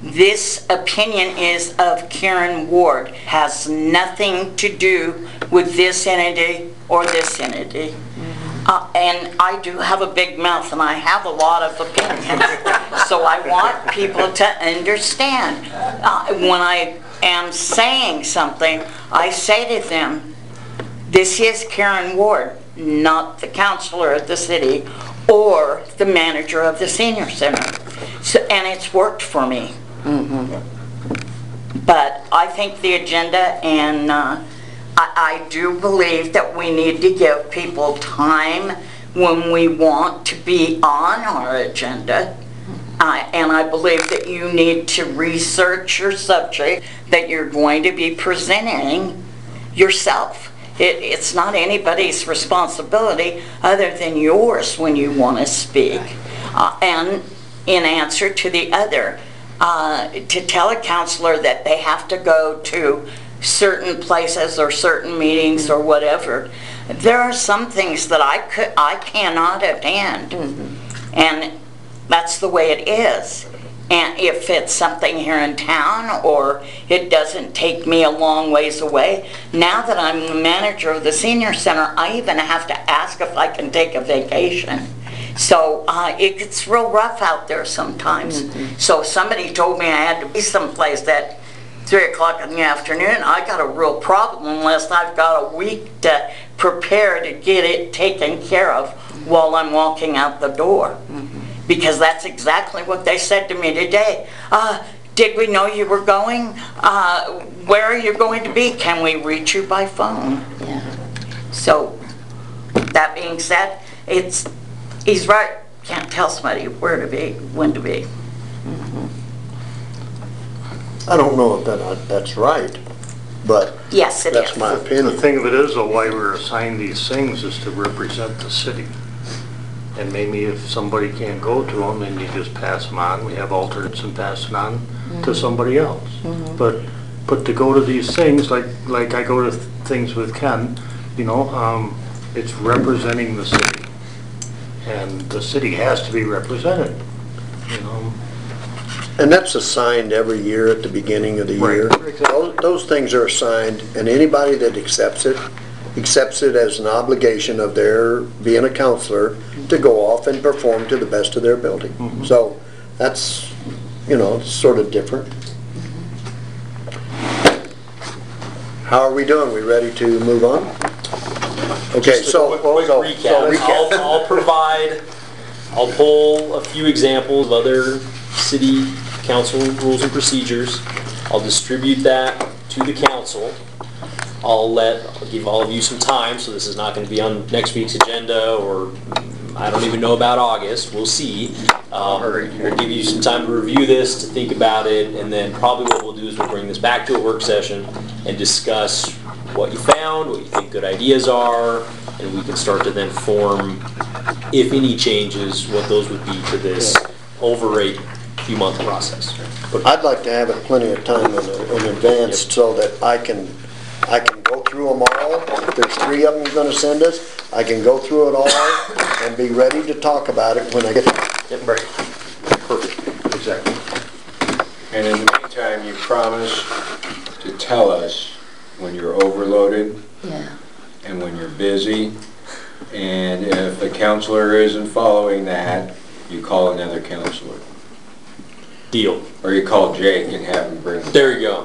[SPEAKER 9] this opinion is of Karen Ward, has nothing to do with this entity or this entity. Uh, and I do have a big mouth and I have a lot of opinions. So I want people to understand. Uh, when I am saying something, I say to them, this is Karen Ward, not the counselor of the city or the manager of the senior center. So, and it's worked for me. Mm-hmm. But I think the agenda, and uh, I, I do believe that we need to give people time when we want to be on our agenda. Uh, and I believe that you need to research your subject that you're going to be presenting yourself. It, it's not anybody's responsibility other than yours when you want to speak. Uh, and in answer to the other, uh, to tell a counselor that they have to go to certain places or certain meetings or whatever, there are some things that I could, I cannot attend. Mm-hmm. And that's the way it is. And if it's something here in town or it doesn't take me a long ways away, now that I'm the manager of the senior center, I even have to ask if I can take a vacation. So uh, it gets real rough out there sometimes. Mm-hmm. So if somebody told me I had to be someplace at three o'clock in the afternoon, I got a real problem unless I've got a week to prepare to get it taken care of while I'm walking out the door. Mm-hmm. Because that's exactly what they said to me today. Uh, did we know you were going? Uh, where are you going to be? Can we reach you by phone? Yeah. So, that being said, it's, he's right. Can't tell somebody where to be, when to be. Mm-hmm.
[SPEAKER 3] I don't know if that, that's right, but
[SPEAKER 9] yes, it
[SPEAKER 3] that's
[SPEAKER 9] is.
[SPEAKER 3] my opinion.
[SPEAKER 8] The thing of it is, though, why we're assigned these things is to represent the city. And maybe if somebody can't go to them, then you just pass them on. We have alternates and pass it on mm-hmm. to somebody else. Mm-hmm. But but to go to these things, like like I go to th things with Ken, you know, um, it's representing the city, and the city has to be represented. You know.
[SPEAKER 3] And that's assigned every year at the beginning of the
[SPEAKER 8] Right.
[SPEAKER 3] year. Those, those things are assigned, and anybody that accepts it, accepts it as an obligation of their being a counselor to go off and perform to the best of their ability. Mm-hmm. So that's, you know, sort of different. How are we doing? We ready to move on? Okay,
[SPEAKER 5] Just a
[SPEAKER 3] so,
[SPEAKER 5] quick,
[SPEAKER 3] well,
[SPEAKER 5] quick
[SPEAKER 3] so,
[SPEAKER 5] recap.
[SPEAKER 3] so recap.
[SPEAKER 5] I'll, I'll provide, I'll pull a few examples of other city council rules and procedures. I'll distribute that to the council. I'll let, I'll give all of you some time, so this is not going to be on next week's agenda, or I don't even know about August, we'll see. Um, or give you some time to review this, to think about it, and then probably what we'll do is we'll bring this back to a work session and discuss what you found, what you think good ideas are, and we can start to then form, if any changes, what those would be to this over a few month process.
[SPEAKER 3] But I'd like to have it plenty of time in, in advance
[SPEAKER 5] Yep.
[SPEAKER 3] so that I can I can go through them all. If there's three of them you're going to send us, I can go through it all and be ready to talk about it when I get there.
[SPEAKER 5] Yep, right. Perfect.
[SPEAKER 8] Exactly.
[SPEAKER 2] And in the meantime, you promise to tell us when you're overloaded
[SPEAKER 1] Yeah.
[SPEAKER 2] and when you're busy. And if the counselor isn't following that, you call another counselor.
[SPEAKER 5] Deal.
[SPEAKER 2] Or you call Jake and have him bring it.
[SPEAKER 5] There you go.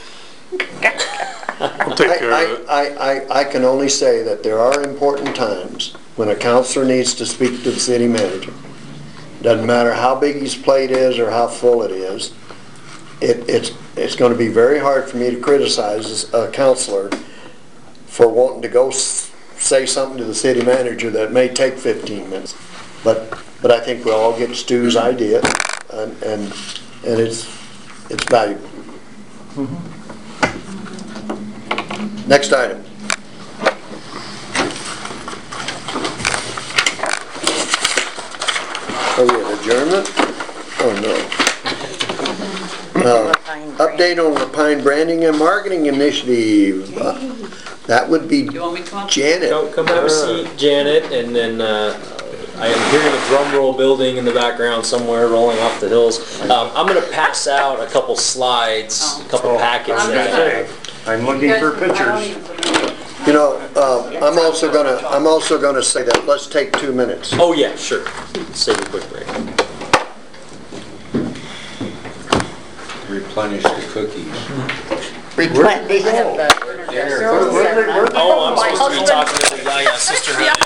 [SPEAKER 4] I'll take care
[SPEAKER 3] I,
[SPEAKER 4] of it.
[SPEAKER 3] I, I, I can only say that there are important times when a counselor needs to speak to the city manager. Doesn't matter how big his plate is or how full it is. It, it's, it's going to be very hard for me to criticize a counselor for wanting to go s say something to the city manager that may take fifteen minutes. But, but I think we'll all get Stu's idea, and, and, and it's, it's valuable. Mm-hmm. Next item. Oh, yeah, adjournment? Oh, no. Uh, Update on the Pine Branding and Marketing Initiative. Uh, That would be
[SPEAKER 7] You want me to come up?
[SPEAKER 3] Janet.
[SPEAKER 5] Come, come have a seat, Janet, and then uh, I am hearing a drum roll building in the background somewhere rolling off the hills. Um, I'm gonna pass out a couple slides, a couple packets
[SPEAKER 8] I'm
[SPEAKER 5] that I
[SPEAKER 8] gonna
[SPEAKER 5] have.
[SPEAKER 8] say, I'm looking for pictures.
[SPEAKER 3] You know, uh, I'm also gonna, I'm also gonna say that, let's take two minutes.
[SPEAKER 5] Oh, yeah, sure. Save a quick break.
[SPEAKER 2] Replenish the cookies.
[SPEAKER 1] Replenish.
[SPEAKER 5] Oh, I'm supposed to be talking to the guy, yeah, sister.